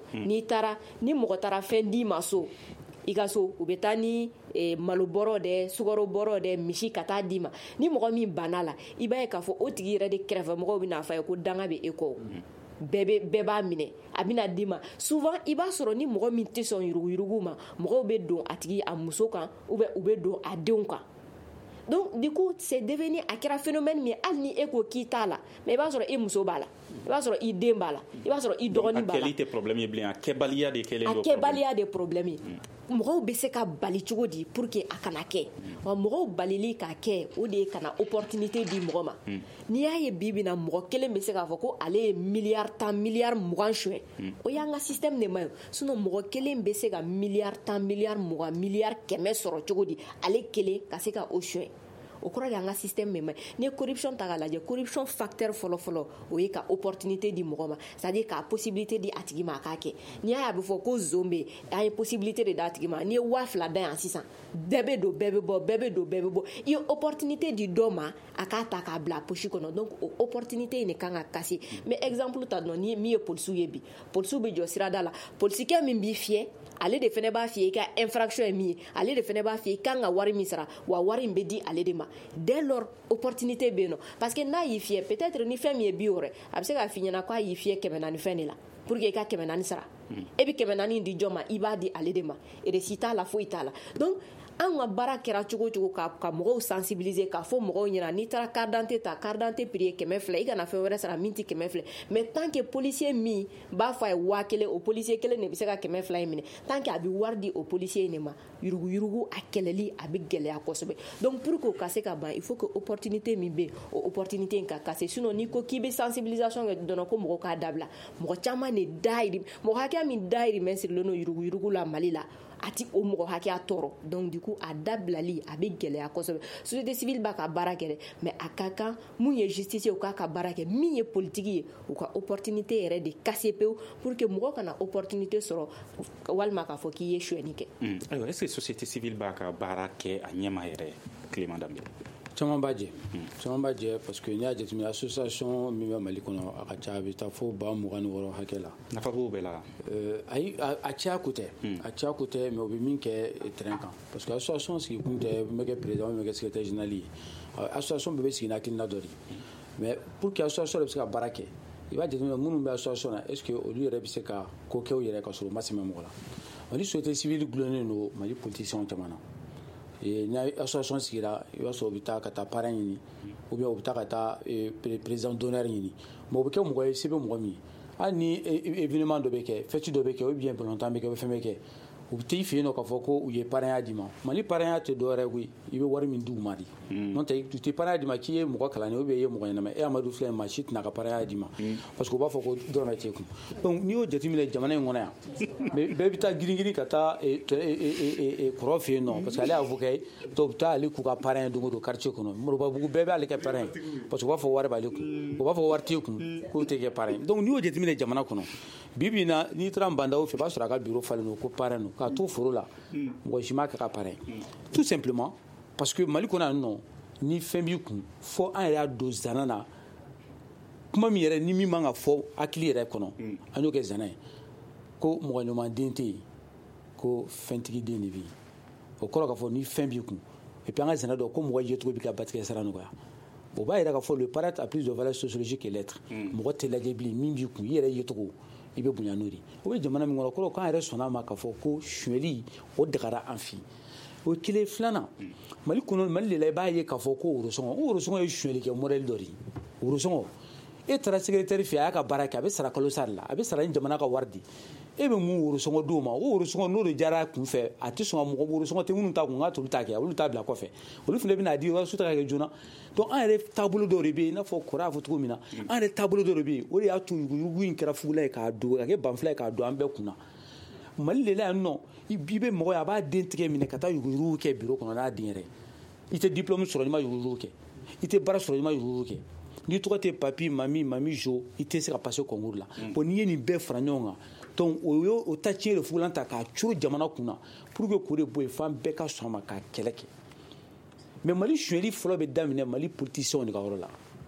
ni mɔgɔ taara fɛn d'i ma so i ka so u bɛ taa ni malo bɔrɔ dɛ sukaro bɔrɔ dɛ misi ka taa d'i ma ni mɔgɔ min banna la i b'a ye k'a fɔ o tigi yɛrɛ de kɛrɛfɛ mɔgɔw bɛ n'a fɔ a ye ko danga bɛ e kɔ bɛɛ b'a minɛ a bɛna d'i ma souvent i b'a sɔrɔ ni mɔgɔ min tɛ sɔn yuruguyurugu ma mɔgɔw bɛ don a tigi a muso kan ou bien u bɛ don a denw kan donc du coup c'est devenu a kɛra phénomène min hali ni e ko k'i t'a la mais i b'a sɔrɔ e muso b'a la i b'a sɔrɔ i den b'a la i b'a sɔrɔ i dɔgɔnin b'a la a kɛli tɛ problème ye bilen a kɛbaliya de kɛlen don a kɛbaliya de problème ye mɔgɔw bɛ se ka bali cogo di pour que a kana kɛ wa mɔgɔw balili k'a kɛ o de ye kana opportunité di mɔgɔ ma n'i y'a ye bi bi na mɔgɔ kelen bɛ se k'a fɔ ko ale ye miliyari 10 miliyari 20 suɲɛ o y'an ka système de ma ye sinon mɔgɔ kelen bɛ se ka miliyari 10 miliyari 20 miliyari 100 sɔrɔ cogo di ale kelen ka se ka o suɲɛ o kɔrɔ de an ka système bɛ ma ni ye corruption ta k'a lajɛ corruption facteur fɔlɔfɔlɔ o ye ka opportunité di mɔgɔ ma c'est à dire ka possibilité di a tigi ma a k'a kɛ n'i y'a ye a bɛ fɔ ko zone bɛ yen a ye possibilité de d'a tigi ma n'i ye 2000 da yan sisan bɛɛ bɛ don bɛɛ bɛ bɔ bɛɛ bɛ don bɛɛ bɛ bɔ i ye opportunité di dɔ ma a k'a ta k'a bila poche kɔnɔ donc o opportunité in de kan ka kase mais exemple ta dɔrɔn ni min ye polisiw ye bi polisiw bɛ jɔ sirada la polisikɛ min b'i fiyɛ ale de fɛnɛ b'a fiyɛ i ka infraction ye min ye ale de fɛnɛ b'a fiyɛ i kan ka wari min sara wa wari in bɛ di ale de ma dès lors opportunité bɛ yen nɔ parce que n'a y'i fiyɛ peut-être ni fɛn min ye 100 a bɛ se k'a f'i ɲɛna k'a y'i fiyɛ 400 fɛn de la pour que i ka 400 sara e bɛ 400 di jɔn ma i b'a di ale de ma récit t'a la foyi t'a la donc an ka baara kɛra cogo cogo ka mɔgɔw sensibiliser k'a fɔ mɔgɔw ɲɛna n'i taara carte d'identité ta carte d'identité prix ye 200 i kana fɛn wɛrɛ sara min tɛ 200 mais tant que policier min b'a fɔ a ye 1000 o policier kelen de bɛ se ka 200 in minɛ tant que a bɛ wari di o policier in de ma yuruguyurugu a kɛlɛli a bɛ gɛlɛya kosɛbɛ donc pour que o ka se ka ban il faut que opportunité min bɛ yen o opportunité in ka kase sinon n'i ko k'i bɛ sensibilisation kɛ dɔrɔn ko mɔgɔw k'a dabila mɔgɔ caman de dahirimɛ mɔgɔ hakɛya min dahirimɛ sirilen don yuruguyurugu la Mali la a ti o mɔgɔ hakɛya tɔɔrɔ donc du coup a dabilali a bɛ gɛlɛya kosɛbɛ société civile b'a ka baara kɛ dɛ mais a ka kan mun ye justice ye u k'a ka baara kɛ min ye politique ye u ka opportunité yɛrɛ de kase pewu pour que mɔgɔ kana opportunité sɔrɔ walima k'a fɔ k'i ye suɲɛni kɛ ayiwa est ce que société civile b'a ka baara kɛ a ɲɛma yɛrɛ Clément Dambélé caman b'a jɛ parce que n'i y'a jateminɛ association min bɛ Mali kɔnɔ a ka ca a bɛ taa fo 26,000 hakɛ la nafa b'o bɛɛ la ayi a caya ko tɛ mais o bɛ min kɛ terrain kan parce que association sigi kun tɛ n bɛ kɛ président n bɛ kɛ secrétaire général ye association bɛɛ bɛ sigi n'akilina dɔ de mais pour que association bɛ se ka baara kɛ i b'a jateminɛ minnu bɛ association na est ce que olu yɛrɛ bɛ se ka ko kɛ u yɛrɛ ka sɔrɔ u ma sɛmɛ mɔgɔ la Mali société civile gulonnen don Mali politiciens caman na ni association sigira i b'a sɔrɔ u bɛ taa ka taa parrain ɲini ou bien u bɛ taa ka taa président d'honneur ɲini mais u bɛ kɛ mɔgɔ ye se bɛ mɔgɔ min ye hali ni événement dɔ bɛ kɛ fête dɔ bɛ kɛ ou bien balontan bɛ kɛ ou fɛn bɛ kɛ u bɛ t'i fɛ yen nɔ k'a fɔ ko u ye parrain d'i ma Mali parrain tɛ dɔwɛrɛ koyi i bɛ wari min d'u ma de n'o tɛ u tɛ parrain d'i ma k'i ye mɔgɔ kalannen ou bien i ye mɔgɔ ɲɛnama e Amadu filɛ maa si tɛna ka parrain d'i ma parce que u b'a fɔ ko dɔrɔmɛ t'e kun donc n'i y'o jateminɛ jamana in kɔnɔ yan mais bɛɛ bɛ taa girin ka taa kɔrɔ fɛ yen nɔ parce que ale y'a fɔ kɛ dɔw bɛ taa ale k'u ka parrain don o don quartier kɔnɔ Moribabugu bɛɛ bɛ ale kɛ parrain parce que u b'a fɔ wari b'ale kun u b'a fɔ wari t'e kun k'o tɛ kɛ parrain donc n'i y'o jateminɛ jamana kɔnɔ bi bi in na n'i taara Bandaw fɛ i b'a sɔrɔ a ka bureau falen don ko parrain don k'a to foro la mɔgɔ si m'a kɛ ka parrain tout simplement parce que Mali kɔnɔ yan nɔ ni fɛn b'i kun fo an yɛrɛ y'a don zana na kuma min yɛrɛ ni min man ka fɔ hakili yɛrɛ kɔnɔ an y'o kɛ zana ye ko mɔgɔ ɲuman den tɛ yen ko fɛntigi den de bɛ yen o kɔrɔ k'a fɔ ni fɛn b'i kun et puis an ka zana dɔn ko mɔgɔ yecogo bɛ ka batigɛ sara nɔgɔya o b'a yɛrɛ k'a fɔ le paraître a plus de valeur sociologique que l'être mɔgɔ tɛ lajɛ bilen min b'i kun i yɛrɛ yecogo i bɛ bonya n'o de o bɛ jamana min kɔnɔ kɔrɔ k'an yɛrɛ sɔnna a ma k'a fɔ ko suɲɛli o dagara an fɛ o kelen filanan Mali kɔnɔ Mali de la i b'a ye k'a fɔ ko worosɔngɔ ye suɲɛli kɛ modèle dɔ de ye worosɔngɔ e taara secrétaire fɛ a y'a ka baara kɛ a bɛ sara kalo sara la a bɛ sara ni jamana ka wari di e bɛ mun worosɔngɔ d'o ma o worosɔngɔ n'o de diyara a kun fɛ a tɛ sɔn ka mɔgɔ worosɔngɔ tɛ minnu ta kun k'a tolu t'a kɛ olu t'a bila kɔfɛ olu fana bɛ n'a di waso ta ka kɛ joona donc an yɛrɛ taabolo dɔw de bɛ yen i n'a fɔ kɔrɔ y'a fɔ cogo min na an yɛrɛ taabolo dɔw de bɛ yen o de y'a to yuguyugu in kɛra fugula ye k'a don ka kɛ banfula ye k'a don an bɛɛ kunna Mali de la yan nɔ i bɛ mɔgɔ ye a b'a den tigɛ minɛ ka taa yuguyugu kɛ bureau kɔnɔ n'a den yɛrɛ i tɛ diplôme sɔrɔ n'i ma yuguyugu kɛ i tɛ baara sɔrɔ n'i ma yuguyugu kɛ n'i tɔgɔ tɛ papi mami jo i tɛ se ka passer concours la bon n'i ye nin bɛɛ fara ɲɔgɔn kan donc o ta tiɲɛ de fugulan ta k'a curu jamana kunna pour que k'o de bɔ yen f'an bɛɛ ka sɔn a ma k'a kɛlɛ kɛ mais Mali suɲɛli fɔlɔ bɛ daminɛ Mali politiciens de ka yɔrɔ la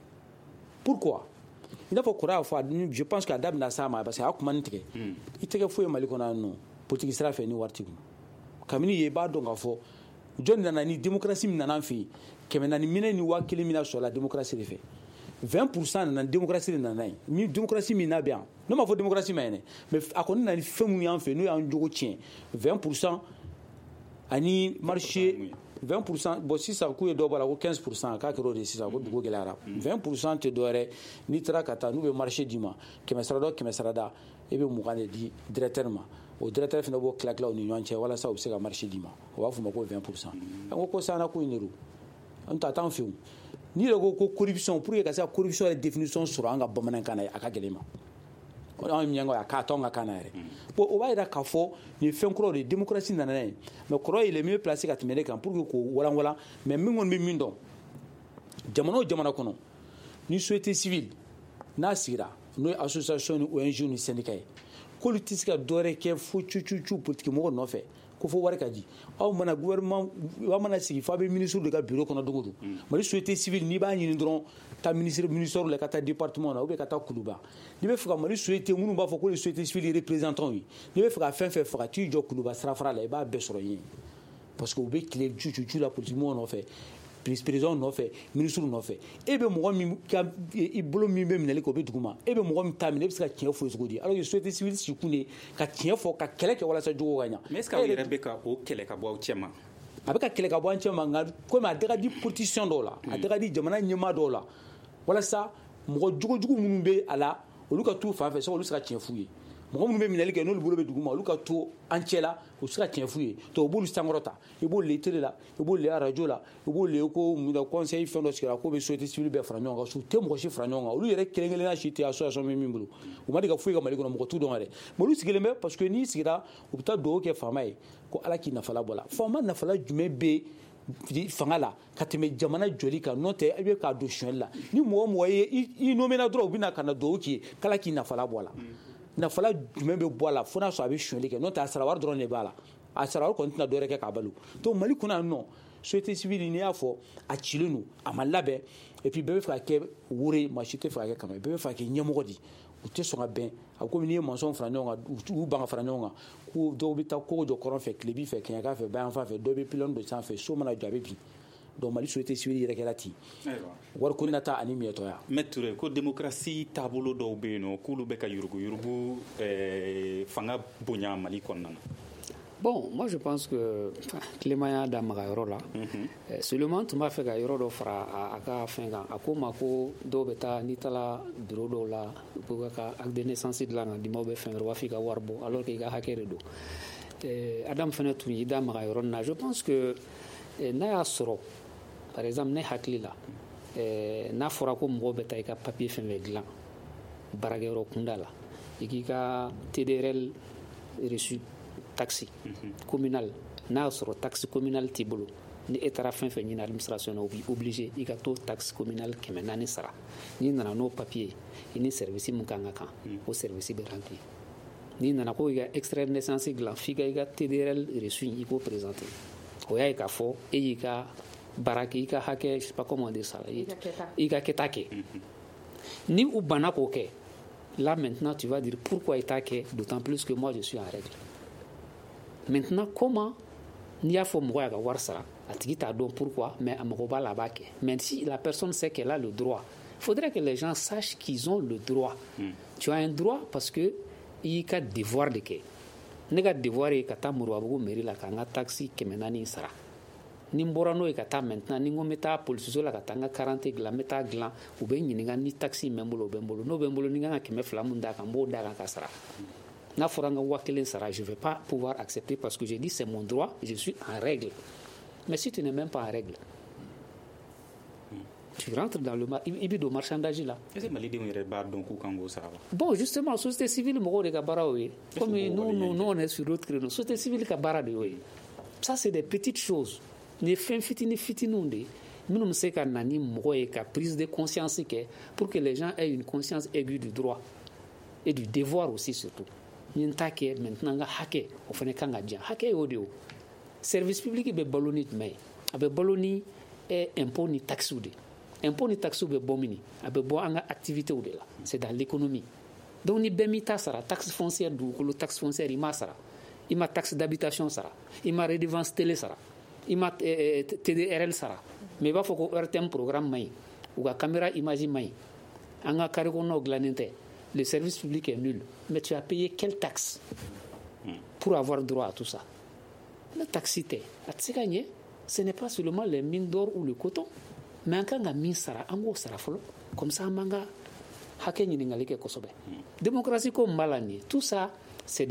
pourquoi i n'a fɔ kɔrɔ y'a fɔ je pense que a daminɛ s'a ma parce que a y'a kuma nin tigɛ i tɛgɛ foyi Mali kɔnɔ yan nɔ politique sira fɛ ni wari t'i kun kabini ye i b'a dɔn k'a fɔ jɔn nana ni démocratie min nana an fɛ yen 400 minɛ ni 1000 mina sɔrɔla démocratie de fɛ 20% nana démocratie de nana yen ni démocratie min n'a bɛ yan ne m'a fɔ démocratie ma yen dɛ mais a kɔni nana ni fɛn minnu y'an fɛ n'o y'an jogo tiɲɛ 20% ani marché 20% bon sisan k'u ye dɔ bɔ a la ko 15% k'a kɛra o de ye sisan ko dugu gɛlɛyara 20% tɛ dɔwɛrɛ n'i taara ka taa n'u bɛ marché d'i ma 100 sarada i bɛ 20 de di directeur ma o directeur fana b'o tila u ni ɲɔgɔn cɛ walasa u bɛ se ka marché d'i ma o b'a fɔ o ma ko 20% an ko sisan ko in de don an ta t'an fɛ yen n'i yɛrɛ ko corruption pour que ka se ka corruption yɛrɛ définition sɔrɔ an ka bamanankan na a ka gɛlɛn ma anw ɲɛngɔ a k'a to an ka kan na yɛrɛ bon o b'a yira k'a fɔ nin fɛn kɔrɔ de démocratie nana yen mais kɔrɔ il est mieux placé ka tɛmɛ ne kan pour que k'o walanwalan mais min kɔni bɛ min dɔn jamana o jamana kɔnɔ ni société civile n'a sigira n'o ye association ni ONG ni syndicat ye k'olu tɛ se ka dɔwɛrɛ kɛ fo cucu politique mɔgɔ nɔfɛ ko fo wari ka di aw mana gouvernement aw mana sigi f'a bɛ ministre de ka bureau kɔnɔ dogo don Mali société civile n'i b'a ɲini dɔrɔn taa ministère la ka taa département na ou bien ka taa kuluba n'i bɛ fɛ ka Mali société minnu b'a fɔ ko société civile représentants ye n'i bɛ fɛ ka fɛn fɛn faga t'i jɔ kuluba sirafara la i b'a bɛɛ sɔrɔ yen parce que u bɛ tile cucu la politique mɔgɔ nɔfɛ président nɔfɛ ministre nɔfɛ e bɛ mɔgɔ min ka i bolo min bɛ minɛli kɛ o bɛ dugu ma e bɛ mɔgɔ min ta minɛ e bɛ se ka tiɲɛ fɔ cogo di alors que société civile sikun de ka tiɲɛ fɔ ka kɛlɛ kɛ walasa jogo ka ɲa mais est-ce que aw yɛrɛ bɛ ka o kɛlɛ ka bɔ aw cɛ ma a bɛ ka kɛlɛ ka bɔ an cɛ ma nka komi a tɛ ka di politiciens dɔw la a tɛ ka di jamana ɲɛmaa dɔw la walasa mɔgɔ jogojugu minnu bɛ a la olu ka t'u fan fɛ sɔgɔ olu se ka tiɲɛ f'u ye mɔgɔ minnu bɛ minɛli kɛ n'olu bolo bɛ dugu ma olu ka to an cɛ la u se ka tiɲɛ f'u ye to u b'olu sankɔrɔta i b'o le télé la i b'o le radio la i b'o le ko conseil fɛn dɔ sigira ko bɛ société civile bɛɛ fara ɲɔgɔn kan su tɛ mɔgɔ si fara ɲɔgɔn kan olu yɛrɛ kelen-kelenna si tɛ association min bolo u ma deli ka foyi ka Mali kɔnɔ mɔgɔ t'u dɔn yɛrɛ mais olu sigilen bɛ parce que n'i sigira u bɛ taa dugawu kɛ faama ye ko Ala k'i nafala bɔ la faama nafala jumɛn bɛ fanga la ka tɛmɛ jamana jɔli kan n'o tɛ i bɛ k'a don suɲɛli la ni mɔgɔ ye i nomina dɔrɔn u bɛ na ka na dugawu k'i ye k'Ala k'i nafala bɔ la nafala jumɛn bɛ bɔ a la fo n'a sɔrɔ a bɛ suɲɛli kɛ n'o tɛ a sara wari dɔrɔn de b'a la a sara wari kɔni tɛna dɔwɛrɛ kɛ k'a balo donc Mali kɔnɔ yan nɔ société civile n'i y'a fɔ a cilen don a ma labɛn et puis bɛɛ bɛ fɛ ka kɛ woro ye maa si tɛ fɛ ka kɛ kama bɛɛ bɛ fɛ ka kɛ ɲɛmɔgɔ de u tɛ sɔn ka bɛn a komi n'i ye mansɔnw fara ɲɔgɔn kan u ban ka fara ɲɔgɔn kan ko dɔw bɛ taa kogo jɔ kɔrɔn fɛ tilebin fɛ kɛɲɛka fɛ bayanfan fɛ dɔw bɛ pilɔn dɔ sanfɛ so mana jɔ a bɛ bin donc Mali société civile yɛrɛ kɛra ten wari ko nata ani miyɛtɔya. Maître ko démocratie taabolo dɔw bɛ yen nɔ k'olu bɛ ka yuruguyurugu fanga bonya Mali kɔnɔna na. Bon, moi je pense que Clément y'a da maga yɔrɔ la. Seulement tun b'a fɛ ka yɔrɔ dɔ fara a ka fɛn kan. A ko ma ko dɔw bɛ taa n'i taara bureau dɔw la pour ka acte de naissance dilan ka di ma bɛ fɛn wɛrɛ u b'a fɔ i ka wari bɔ alors que i ka hakɛ de don. Adam fana tun y'i da maga yɔrɔ na. Je pense que n'a y'a sɔrɔ par exemple ne hakili la n'a fɔra ko mɔgɔw bɛ taa i ka papier fɛn fɛn dilan baarakɛyɔrɔ kunda la i k'i ka TDRL reçu taxe communal n'a sɔrɔ taxe communal t'i bolo ni e taara fɛn fɛn ɲini administration na o b'i obligé i ka to taxe communal 400 sara n'i nana n'o papier i ni service min kan ka kan o service bɛ remplir n'i nana ko i ka extrait de naissance dilan f'i ka i ka TDRL reçu i k'o présenter o y'a ye k'a fɔ e y'i ka baara kɛ i ka hakɛ je sais pas comment dire ça i ka kɛta kɛ ni u banna k'o kɛ là maintenant tu vas dire pourquoi i t'a kɛ d'autant plus que moi je suis en règle. Maintenant, comment n'i y'a fɔ mɔgɔ y'a ka wari sara a tigi t'a dɔn pourquoi mais a mago b'a la a b'a kɛ mais si la personne sait qu'elle a le droit il faudrait que les gens sachent qu'ils ont le droit. Tu as un droit parce que i y'i ka devoir de kɛ ne ka devoir ye ka taa Moribabugu mairie la ka n ka taxe 400 sara ni n bɔra n'o ye ka taa maintenant ni n ko n bɛ taa polisiso la ka taa n ka carte dilan n bɛ taa dilan u bɛ n ɲininka ni taxe in bɛ n bolo o bɛ n bolo n'o bɛ n bolo ni n kan ka 200 mun d'a kan n b'o d'a kan ka sara. N'a fɔra n ka 1000 sara je ne vais pas pouvoir accepter parce que j'ai dit c'est mon droit je suis en règle mais si tu n'es même pas en règle tu rentres dans le i bɛ don marchandage la. Est-ce que malidenw yɛrɛ b'a dɔn k'u kan k'o sara wa? Bon justement société civile mɔgɔw de ka baara y'o ye comme nous on est sur d'autres créneaux société civile ka baara de y'o ye ça c'est des petites choses ni fɛn fitininw de minnu bɛ se ka na ni mɔgɔ ye ka prise de conscience kɛ pour que les gens aient une conscience aiguë du droit et du devoir aussi surtout. Ni n ta kɛ maintenant n ka hakɛ o fana kan ka diyan hakɛ y'o de ye o service public bɛ balo ni jumɛn ye a bɛ balo ni impôt ni taxes de impôt ni taxes bɛ bɔ min a bɛ bɔ an ka activités de la c'est dans l'économie donc ni bɛɛ m'i ta sara taxe foncière dugukolo taxe foncière i m'a sara i ma taxe d'habitation sara i ma redevance télé sara i ma TDRL sara mais i b'a fɔ ko RTM programme man ɲi u ka caméra image man ɲi an ka carré kɔnɔnaw dilannen tɛ. Le service public est nul. Mais tu as payé quelle taxe pour avoir droit à tout ça? La taxité, ce n'est pas seulement les mines d'or ou le coton, mais en kanga mine sara, ango sara folo, comme ça manga hake ɲininkali kɛ kosɛbɛ. Démocratie ko malani, tout ça c'est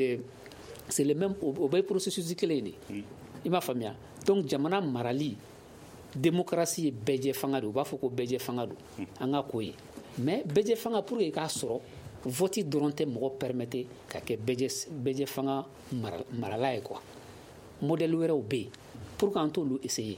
le même au bɛ processus kelen de. I m'a faamuya. Donc jamana marali démocratie ye bɛɛ fanga de, u b'a fɔ ko bɛɛ fanga do. An ka ko ye. Mais bɛɛ fanga pour que k'a sɔrɔ vote dɔrɔn tɛ mɔgɔ permettre ka kɛ bɛɛ fanga marala ye quoi modèle wɛrɛw bɛ yen pour qu'an t'olu essayer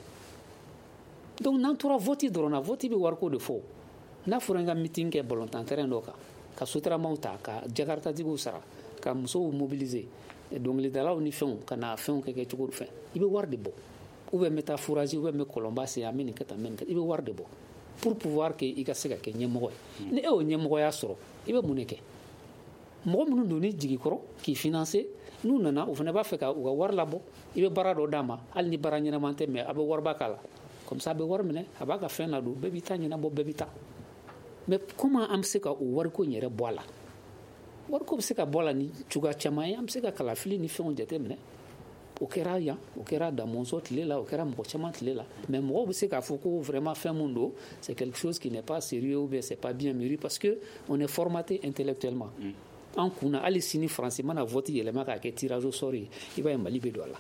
donc n'an tora vote dɔrɔn na vote bɛ wariko de fɔ n'a fɔra n ka meeting kɛ balontan terrain dɔ kan ka sotaramaw ta ka jakartatigiw sara ka musow mobiliser dɔnkilidalaw ni fɛnw ka na fɛnw kɛ cogo fɛn i bɛ wari de bɔ ou bien n bɛ taa fourager ou bien n bɛ kɔlɔnba sen an bɛ nin kɛ tan i bɛ wari de bɔ pour pouvoir que i ka se ka kɛ ɲɛmɔgɔ ye ni e y'o ɲɛmɔgɔya sɔrɔ i bɛ mun de kɛ mɔgɔ minnu don ni jigi kɔrɔ k'i financer n'u nana u fana b'a fɛ ka u ka wari labɔ i bɛ baara dɔ d'a ma hali ni baara ɲɛnama tɛ mais a bɛ wariba k'a la comme ça a bɛ wari minɛ a b'a ka fɛn ladon bɛɛ b'i ta ɲɛnabɔ bɛɛ bɛ taa mais comment an bɛ se ka o wariko in yɛrɛ bɔ a la wariko bɛ se ka bɔ a la ni cogoya caman ye an bɛ se ka kalafili ni fɛnw jateminɛ o kɛra yan o kɛra Damɔzɔn tile la o kɛra mɔgɔ caman tile la mais mɔgɔw bɛ se k'a fɔ ko vraiment fɛn mun don c'est quelque chose qui n'est pas sérieux ou bien c'est pas bien mûri parce que on est formaté intellectuellement an kunna hali sini faransi mana vote yɛlɛma k'a kɛ tirage au sort ye i b'a ye Mali bɛ don a la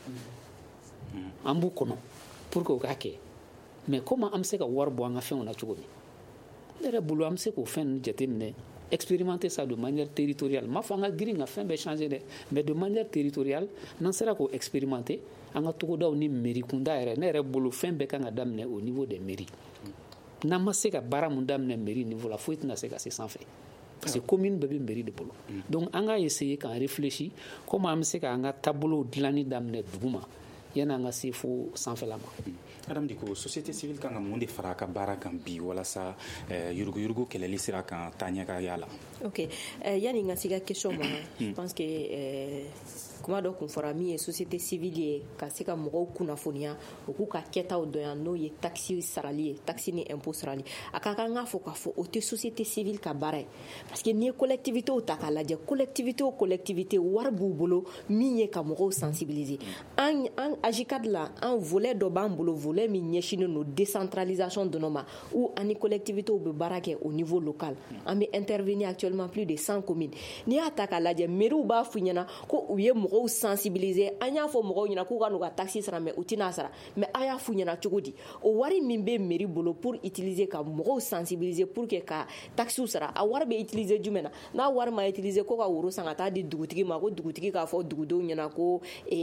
an b'u kɔnɔ pour que o k'a kɛ mais comment an bɛ se ka wari bɔ an ka fɛnw na cogo min ne yɛrɛ bolo an bɛ se k'o fɛn ninnu jateminɛ expérimenter ça de manière territoriale m'a fɔ an ka girin ka fɛn bɛɛ changer dɛ mais de manière territoriale n'an sera k'o expérimenter an ka togodaw ni mairie kunda yɛrɛ ne yɛrɛ bolo fɛn bɛɛ kan ka daminɛ au niveau des mairies n'an ma se ka baara mun daminɛ mairie niveau la foyi tɛna se ka se sanfɛ parce que commune bɛɛ bɛ mairie de bolo donc an ka essayer k'an réfléchir comment an bɛ se ka an ka taabolow dilanni daminɛ duguma yana nga se fo sanfɛla ma. Adam Diko, société civile kan ka mun de fara ka baara kan bi walasa yurugu kɛlɛli sira kan taa ɲɛ ka yala. Ok, yani n ka se ka question ma je pense que kuma dɔ kun fɔra min ye société civile ye ka se ka mɔgɔw kunnafoniya o k'u ka kɛtaw dɔn yan n'o ye taxe sarali ye taxe ni impôt sarali a ka kan k'a fɔ k'a fɔ o tɛ société civile ka baara ye parce que n'i ye collectivitéw ta k'a lajɛ collectivité o collectivité wari b'u bolo min ye ka mɔgɔw sensibiliser an AJICAD la an volet dɔ b'an bolo volet min ɲɛsinnen don décentralisation dɔrɔn ma où an ni collectivitéw bɛ baara kɛ au niveau local an bɛ intervenir actuellement plus de 100 communes n'i y'a ta k'a lajɛ mairies b'a f'u ɲɛna ko u ye mɔgɔw sensibiliser an y'a fɔ mɔgɔw ɲɛna k'u ka n'u ka taxe sara mais u tɛna sara mais an y'a f'u ɲɛna cogo di o wari min bɛ mairie bolo pour utiliser ka mɔgɔw sensibiliser pour que ka taxe sara a wari bɛ utiliser jumɛn na n'a wari ma utiliser ko ka woro san ka taa di dugutigi ma ko dugutigi k'a fɔ dugudenw ɲɛna ko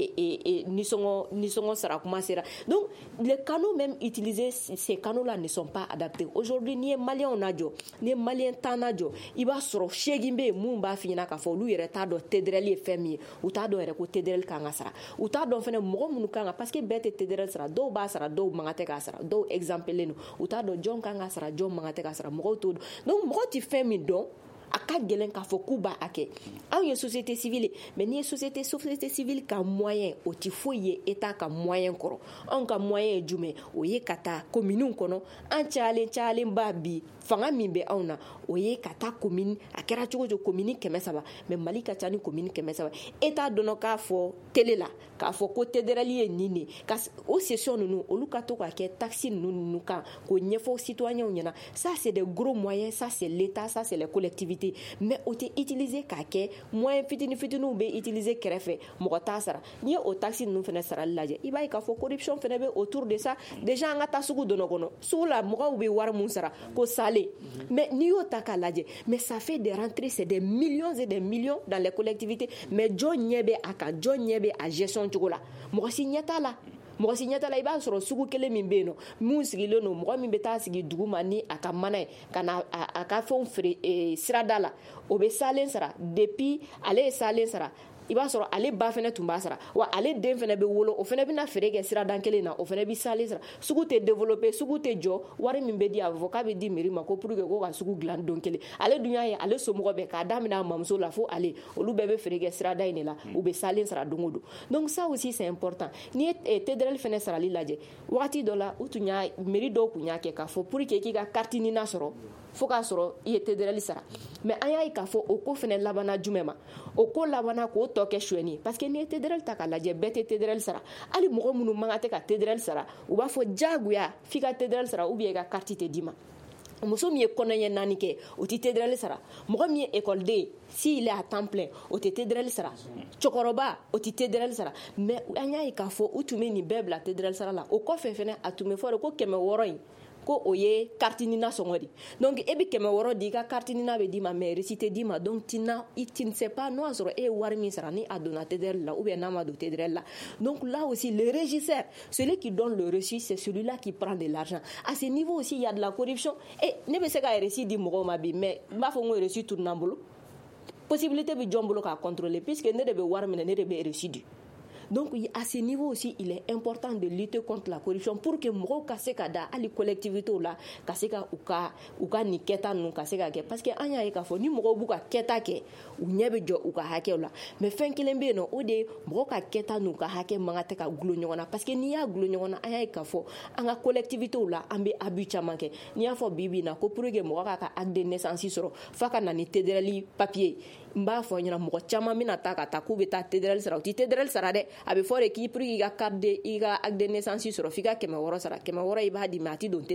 nisɔngɔ sara kuma sera donc les canaux même utilisés ces canaux là ne sont pas adaptés aujourd'hui n'i ye maliyɛnw lajɔ n'i ye maliyɛn 10 lajɔ i b'a sɔrɔ 8 bɛ yen mun b'a f'i ɲɛna k'a fɔ olu yɛrɛ t'a dɔn TDRL ye fɛn min ye u t'a dɔn yɛrɛ ko TDRL kan ka sara u t'a dɔn fɛnɛ mɔgɔ minnu kan ka parce que bɛɛ tɛ TDRL sara dɔw b'a sara dɔw man kan tɛ k'a sara dɔw exemplen don u t'a dɔn jɔn kan ka sara jɔn man kan tɛ k'a sara mɔgɔw t'o dɔn donc mɔgɔ tɛ fɛn min dɔn a ka gɛlɛn k'a fɔ k'u b'a kɛ anw ye société civile mais n'i ye société civile ka moyen o tɛ foyi ye état ka moyen kɔrɔ anw ka moyen ye jumɛn o ye ka taa communes kɔnɔ an cayalen b'a bi fanga min bɛ anw na o ye ka taa commune a kɛra cogo cogo commune 300 mais Mali ka ca ni commune 300 état dɔnna k'a fɔ télé la k'a fɔ ko TDRL ye nin de ka o session ninnu olu ka to ka kɛ taxe ninnu kan k'o ɲɛfɔ citoyens ɲɛna ça c'est des gros moyens ça c'est l'état ça c'est les collectivités mais o tɛ utiliser k'a kɛ moyen fitininw bɛ utiliser kɛrɛfɛ mɔgɔ t'a sara n'i ye o taxe ninnu fana sarali lajɛ i b'a ye k'a fɔ corruption fana bɛ autour de ça déjà an ka taa sugu dɔnɔ kɔnɔ sugu la mɔgɔw bɛ wari mun sara ko sale mais n'i y'o ta k'a lajɛ mais ça fait des rentrées c'est des millions et des millions dans les collectivités mais jɔn ɲɛ bɛ a kan jɔn ɲɛ bɛ a gestion cogo la mɔgɔ si ɲɛ t'a la mɔgɔ si ɲɛ t'a la i b'a sɔrɔ sugu kelen min bɛ yen nɔ mun sigilen don mɔgɔ min bɛ taa sigi dugu ma ni a ka mana ye ka na a ka fɛnw feere sirada la o bɛ salen sara depuis ale ye salen sara i b'a sɔrɔ ale ba fɛnɛ tun b'a sara wa ale den fɛnɛ bɛ wolo o fɛnɛ bɛna feere kɛ siradan kelen na o fɛnɛ bɛ salen sara sugu tɛ développer sugu tɛ jɔ wari min bɛ di a bɛ fɔ k'a bɛ di mairie ma ko pour que ko ka sugu dilan don kelen ale dun y'a ye ale somɔgɔ bɛɛ k'a daminɛ a mamuso la fo ale olu bɛɛ bɛ feere kɛ siradan in de la u bɛ salen sara don o don donc ça aussi c'est important n'i ye TDRL fɛnɛ sarali lajɛ wagati dɔ la u tun y'a mairie dɔw tun y'a kɛ k'a fɔ pour que k'i ka carte ɲinan sɔrɔ fo k'a sɔrɔ i ye TDRL sara mais an y'a ye k'a fɔ o ko fɛnɛ labanna jumɛn ma o ko labanna k'o tɔ kɛ suɲɛni parce que n'i ye TDRL ta k'a lajɛ bɛɛ tɛ TDRL sara hali mɔgɔ minnu man kan tɛ ka TDRL sara u b'a fɔ diyagoya f'i ka TDRL sara ou bien i ka carte tɛ d'i ma muso min ye kɔnɔɲɛ 4 kɛ o tɛ TDRL sara mɔgɔ min ye écoleden s'il est à temps plein o tɛ TDRL sara cɛkɔrɔba o tɛ TDRL sara mais an y'a ye k'a fɔ u tun bɛ nin bɛɛ bila TDRL sara la o kɔfɛ fɛnɛ a tun bɛ fɔ de ko 600 in ko o ye carte nina sɔngɔ di donc e bɛ 600 di i ka carte nina bɛ d'i ma mais reçu tɛ d'i ma donc tu ne sais pas n'o y'a sɔrɔ e ye wari min sara ni a donna TDRL la ou bien n'a ma don TDRL la donc là aussi le régisseur celui qui donne le reçu c'est celui-là qui prend de l'argent à ce niveau aussi il y a de la corruption et ne bɛ se ka reçu di mɔgɔw ma bi mais n b'a fɔ n ko reçu tunu n'an bolo possibilité bɛ jɔn bolo k'a contrôler puisque ne de bɛ wari minɛ ne de bɛ reçu di. Donc à ce niveau aussi il est important de lutter contre la corruption pour que mɔgɔw ka se ka da hali collectivités la ka se ka u ka nin kɛta ninnu ka se ka kɛ parce que an y'a ye k'a fɔ ni mɔgɔw b'u ka kɛta kɛ u ɲɛ bɛ jɔ u ka hakɛw la mais fɛn kelen bɛ yen nɔ o de ye mɔgɔw ka kɛta n'u ka hakɛ man kan tɛ ka gulo ɲɔgɔn na parce que n'i y'a gulo ɲɔgɔn na an y'a ye k'a fɔ an ka collectivités la an bɛ abus caman kɛ n'i y'a fɔ bi bi in na ko pour que mɔgɔ k'a ka acte de naissance sɔrɔ f'a ka na ni TDRL papier n b'a fɔ ɲɛna mɔgɔ caman bɛna taa ka taa k'u bɛ taa TDRL sara u tɛ TDRL sara dɛ a bɛ fɔ de k'i pour que i ka carte i ka acte de naissance sɔrɔ f'i ka 600 sara 600 i b'a di mais a tɛ don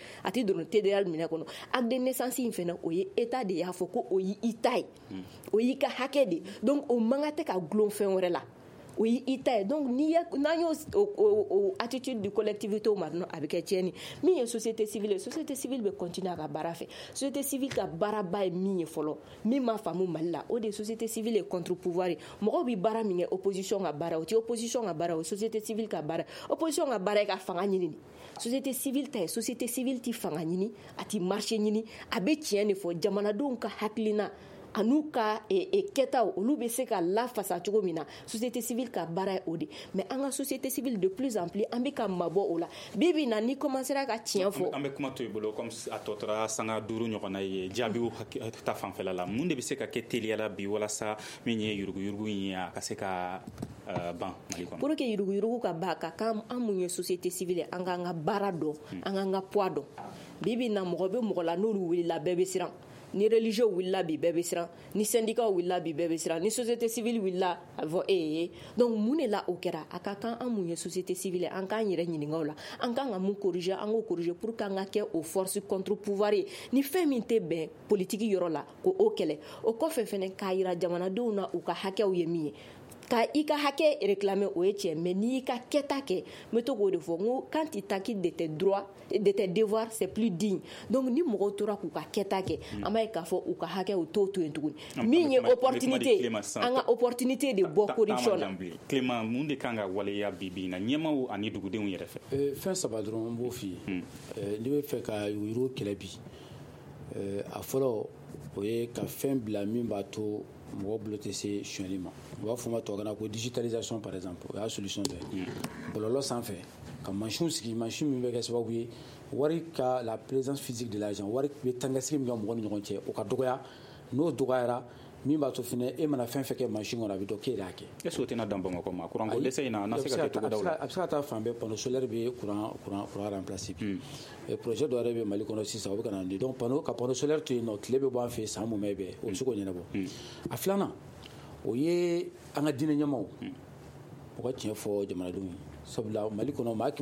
TDRL minɛ kɔnɔ acte de naissance in fɛnɛ o ye état de y'a fɔ ko o y'i ta ye o y'i ka hakɛ de donc o man kan tɛ ka gulon fɛn wɛrɛ la o y'i ta ye donc n'an y'o attitude du collectivité ma dɔrɔn a bɛ kɛ tiɲɛni min ye société civile bɛ continuer a ka baara fɛ société civile ka baaraba ye min ye fɔlɔ min ma faamu Mali la o de société civile ye contre pouvoir ye mɔgɔw bɛ baara min kɛ opposition ka baara o tɛ opposition ka baara o société civile ka baara opposition ka baara ye ka fanga ɲini de société civile ta ye société civile ti fanga ɲini a ti marché ɲini a bɛ tiɲɛ de fɔ jamanadenw ka hakilina an'u ka kɛtaw olu bɛ se ka lafasa cogo min na société civile ka baara ye o de mais an ka société civile de plus en plus an bɛ ka mabɔ o la bi na ni commencera ka tiɲɛ fɔ an bɛ kuma to i bolo comme a tɔtɔra sanga 5 ɲɔgɔnna ye jaabiw ta fanfɛla la mun de bɛ se ka kɛ teliyala bi walasa min ye yuruguyurugu in ye a ka se ka ban Mali kɔnɔ pour que yuruguyurugu ka ban ka kan an mun ye société civile an k'an ka baara dɔn an k'an ka poids dɔn bi na mɔgɔ bɛ mɔgɔ la n'olu wulila bɛɛ bɛ siran ni religieux wulila bi bɛɛ bɛ siran ni syndicat wulila bi bɛɛ bɛ siran ni société civile wulila a fɔ donc mun de la o kɛra a ka kan an mun ye société civile an k'an yɛrɛ ɲininka o la an kan ka mun corriger an k'o corriger pour que an ka kɛ o force contre pouvoir ye ni fɛn min tɛ bɛn politique yɔrɔ la ko o kɛlɛ o kɔfɛ fɛnɛ k'a yira jamanadenw na u ka hakɛw ye min ye ka i ka hakɛ réclamer o ye tiɲɛ mais n'i ka kɛta kɛ n bɛ to k'o de fɔ n ko quand il t'acquitte de tes droits et de tes devoirs c'est plus digne donc ni mɔgɔw tora k'u ka kɛta kɛ an b'a ye k'a fɔ u ka hakɛ u t'o to yen tuguni min ye opportunité an ka opportunité de bɔ corruption na Clément mun de kan ka waleya bi na ɲɛmaw ani dugudenw yɛrɛ fɛ fɛn saba dɔrɔn n b'o f'i ye n'i bɛ fɛ ka yuruguyurugu kɛlɛ bi a fɔlɔ o ye ka fɛn bila min b'a to mɔgɔ bolo tɛ se sonyɛli ma u b'a fɔ ma tubabukan ko digitalisation par exemple o y'a solution dɔ ye bɔlɔlɔ sanfɛ ka mansinw sigi mansin min bɛ kɛ sababu ye wari ka la présence physique de l'argent wari bɛ tangasigi min kɛ mɔgɔ ni ɲɔgɔn cɛ o ka dɔgɔya n'o dɔgɔyara min b'a to fɛnɛ e mana fɛn fɛn kɛ mansin kɔnɔ a bɛ dɔn k'e de y'a kɛ est-ce que o tɛna dan Bamakɔ ma courant ko dɛsɛ in na n'a se ka kɛ togodaw la a bɛ se ka taa fan bɛɛ panneau solaire bɛ courant remplacer bi projet dɔ yɛrɛ bɛ Mali kɔnɔ sisan o bɛ ka na di donc panneau solaire to yen nɔ tile bɛ bɔ an fɛ yen san mumɛ bɛɛ o bɛ se k'o ɲɛnabɔ a filanan o ye an ka diinɛ ɲɛmaw o ka tiɲɛ fɔ jamanadenw ye sabula Mali kɔnɔ maa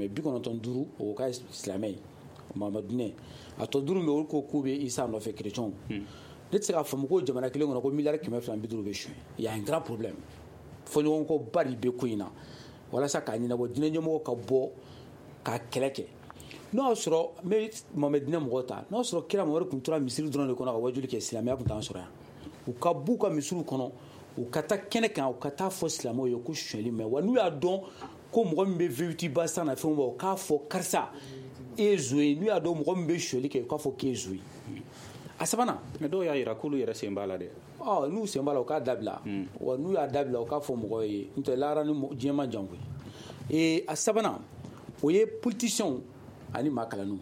95 o ka silamɛ ye Mamadu Dinɛ a tɔ 5 bɛ olu ko k'u bɛ Isa nɔfɛ chrétienw ne tɛ se k'a faamu ko jamana kelen kɔnɔ ko miliyari 250 bɛ suɲɛ il y a un grand problème fɔɲɔgɔnkɔ ba de bɛ ko in na walasa k'a ɲɛnabɔ diinɛ ɲɛmɔgɔ ka bɔ ka kɛlɛ kɛ n'o y'a sɔrɔ n bɛ Mamadu Dinɛ mɔgɔ ta n'o y'a sɔrɔ kira Mamadu tun tora misiri dɔrɔn de kɔnɔ ka wajuli kɛ silamɛya tun t'an sɔrɔ yan u ka b'u ka misiriw kɔnɔ u ka taa kɛnɛ kan u ka taa fɔ silamɛw ye ko suɲɛli mɛn wa n'u y'a dɔn ko mɔgɔ min bɛ VUT ba san na fɛnw bɔ u k'a fɔ karisa e ye zo ye n'u y'a dɔn mɔgɔ min bɛ suɲɛli kɛ u k'a fɔ k'e ye zo ye a sabanan mais dɔw y'a jira k'olu yɛrɛ sen b'a la dɛ n'u sen b'a la u k'a dabila wa n'u y'a dabila u k'a fɔ mɔgɔ ye n'o tɛ lahara ni diɲɛ ma jan koyi a sabanan o ye politiciens ani maa kalanniw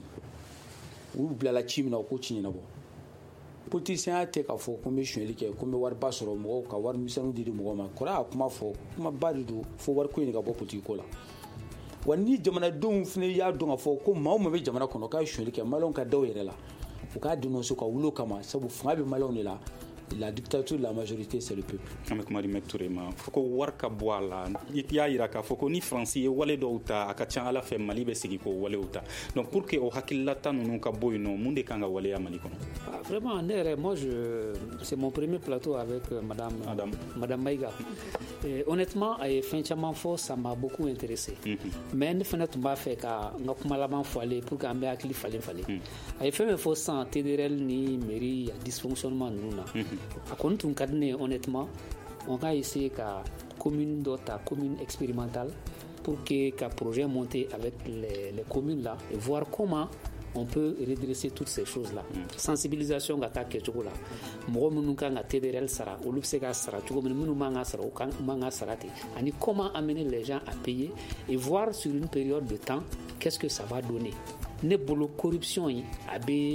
u bilala ci min na o k'o ci ɲɛnabɔ politicien ya tɛ k'a fɔ ko n bɛ suɲɛli kɛ ko n bɛ wariba sɔrɔ mɔgɔw ka wari misɛnninw di mɔgɔw ma kɔrɔ y'a kuma fɔ kumaba de don fo wariko in ka bɔ politique ko la wa ni jamanadenw fana y'a dɔn k'a fɔ ko maa o maa bɛ jamana kɔnɔ k'a ye suɲɛli kɛ maliyɛnw ka daw yɛrɛ la u k'a dénoncer ka wuli o kama sabu fanga bɛ maliyɛnw de la la dictature de la majorité c'est le peuple an bɛ kuma di Maitre Touré ma fo ko wari ka bɔ a la i y'a jira k'a fɔ ko ni Faransi ye wale dɔw ta a ka ca Ala fɛ Mali bɛ segin k'o walew ta donc pour que o hakililata ninnu ka bɔ yen nɔ mun de kan ka waleya Mali kɔnɔ vraiment ne yɛrɛ moi c'est mon premier plateau avec madame Maïga honnêtement a ye fɛn caman fɔ ça m'a beaucoup intéressé mais ne fana tun b'a fɛ ka n ka kuma laban fɔ ale pour que an bɛ hakili falen a ye fɛn min fɔ sisan TDRL ni mairie dysfonctionnement ninnu na a kɔni tun ka di ne ye honnêtement on va essayer ka commune dɔ ta commune expérimentale pour que ka projet monter avec les communes là et voir comment on peut redresser toutes ces choses là sensibilisation ka k'a kɛcogo la mɔgɔ minnu kan ka TDRL sara olu bɛ se ka sara cogo min minnu man ka sara u man ka sara ten ani comment amener les gens à payer et voir sur une période de temps qu'est-ce que ça va donner ne bolo corruption yi a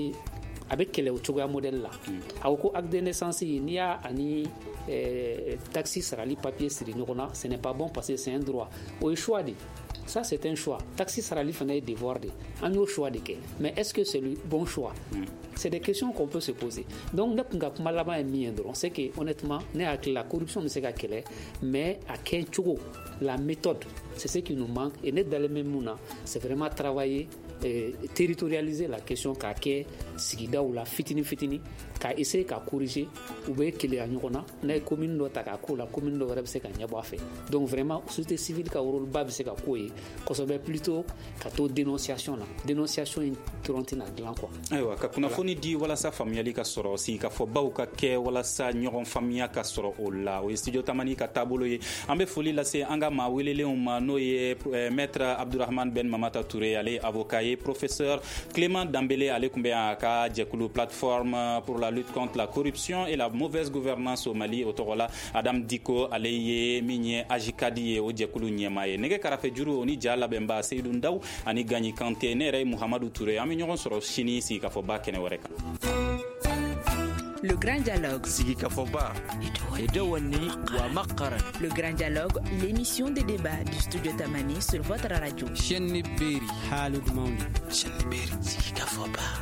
bɛ kɛlɛ o cogoya modèle la a ko acte de naissance n'i y'a ani taxi sarali papier siri ɲɔgɔn na ce n'est pas bon parce que c'est un droit o ye choix de ça c'est un choix taxi sarali fana ye devoir de an y'o choix de kɛ mais est-ce que c'est le bon choix c'est des questions qu'on peut se poser donc ne tun ka kuma laban ye min ye dɔrɔn c'est que honnêtement ne hakili la corruption bɛ se ka kɛlɛ mais a kɛ cogo la méthode c'est ce qui nous manque et ne dalen bɛ mun na c'est vraiment travailler territorialiser la question k'a kɛ sigidaw la fitini k'a essayer ka corriger u bɛ keleya ɲɔgɔn na n'a ye commune dɔ ta k'a k'o la commune dɔ wɛrɛ bɛ se ka ɲɛbɔ a fɛ donc vraiment société civile ka rôle ba bɛ se ka k'o ye kosɛbɛ plutôt ka to dénonciation in dɔrɔn tɛna dilan quoi ayiwa ka kunnafoni di walasa faamuyali ka sɔrɔ sigikafɔbaw ka kɛ walasa ɲɔgɔn faamuya ka sɔrɔ o la o ye studio tamani ka taabolo ye an bɛ foli lase an ka maa welelenw ma n'o ye maître Abdourahmane Ben Mamata Touré ale avocat ye professeur Clément Dambélé ale kun bɛ yan ka jɛkulu plateforme pour la lutte contre la corruption et la mauvaise gouvernance au Mali o tɔgɔ la Adam Diko ale ye min ye Ajikadi ye o jɛkulu ɲɛma ye nɛgɛ karafe juru o ni ja labɛnba Seydou Ndaw ani Gagny Kanté ne yɛrɛ ye Muhamadu Touré an bɛ ɲɔgɔn sɔrɔ sini sigi ka fɔ ba kɛnɛ wɛrɛ kan. Le Grand Dialogue. Sigikafoba. Le Grand Dialogue, l'émission de débat du studio Tamani sur votre radio. Sigikafoba.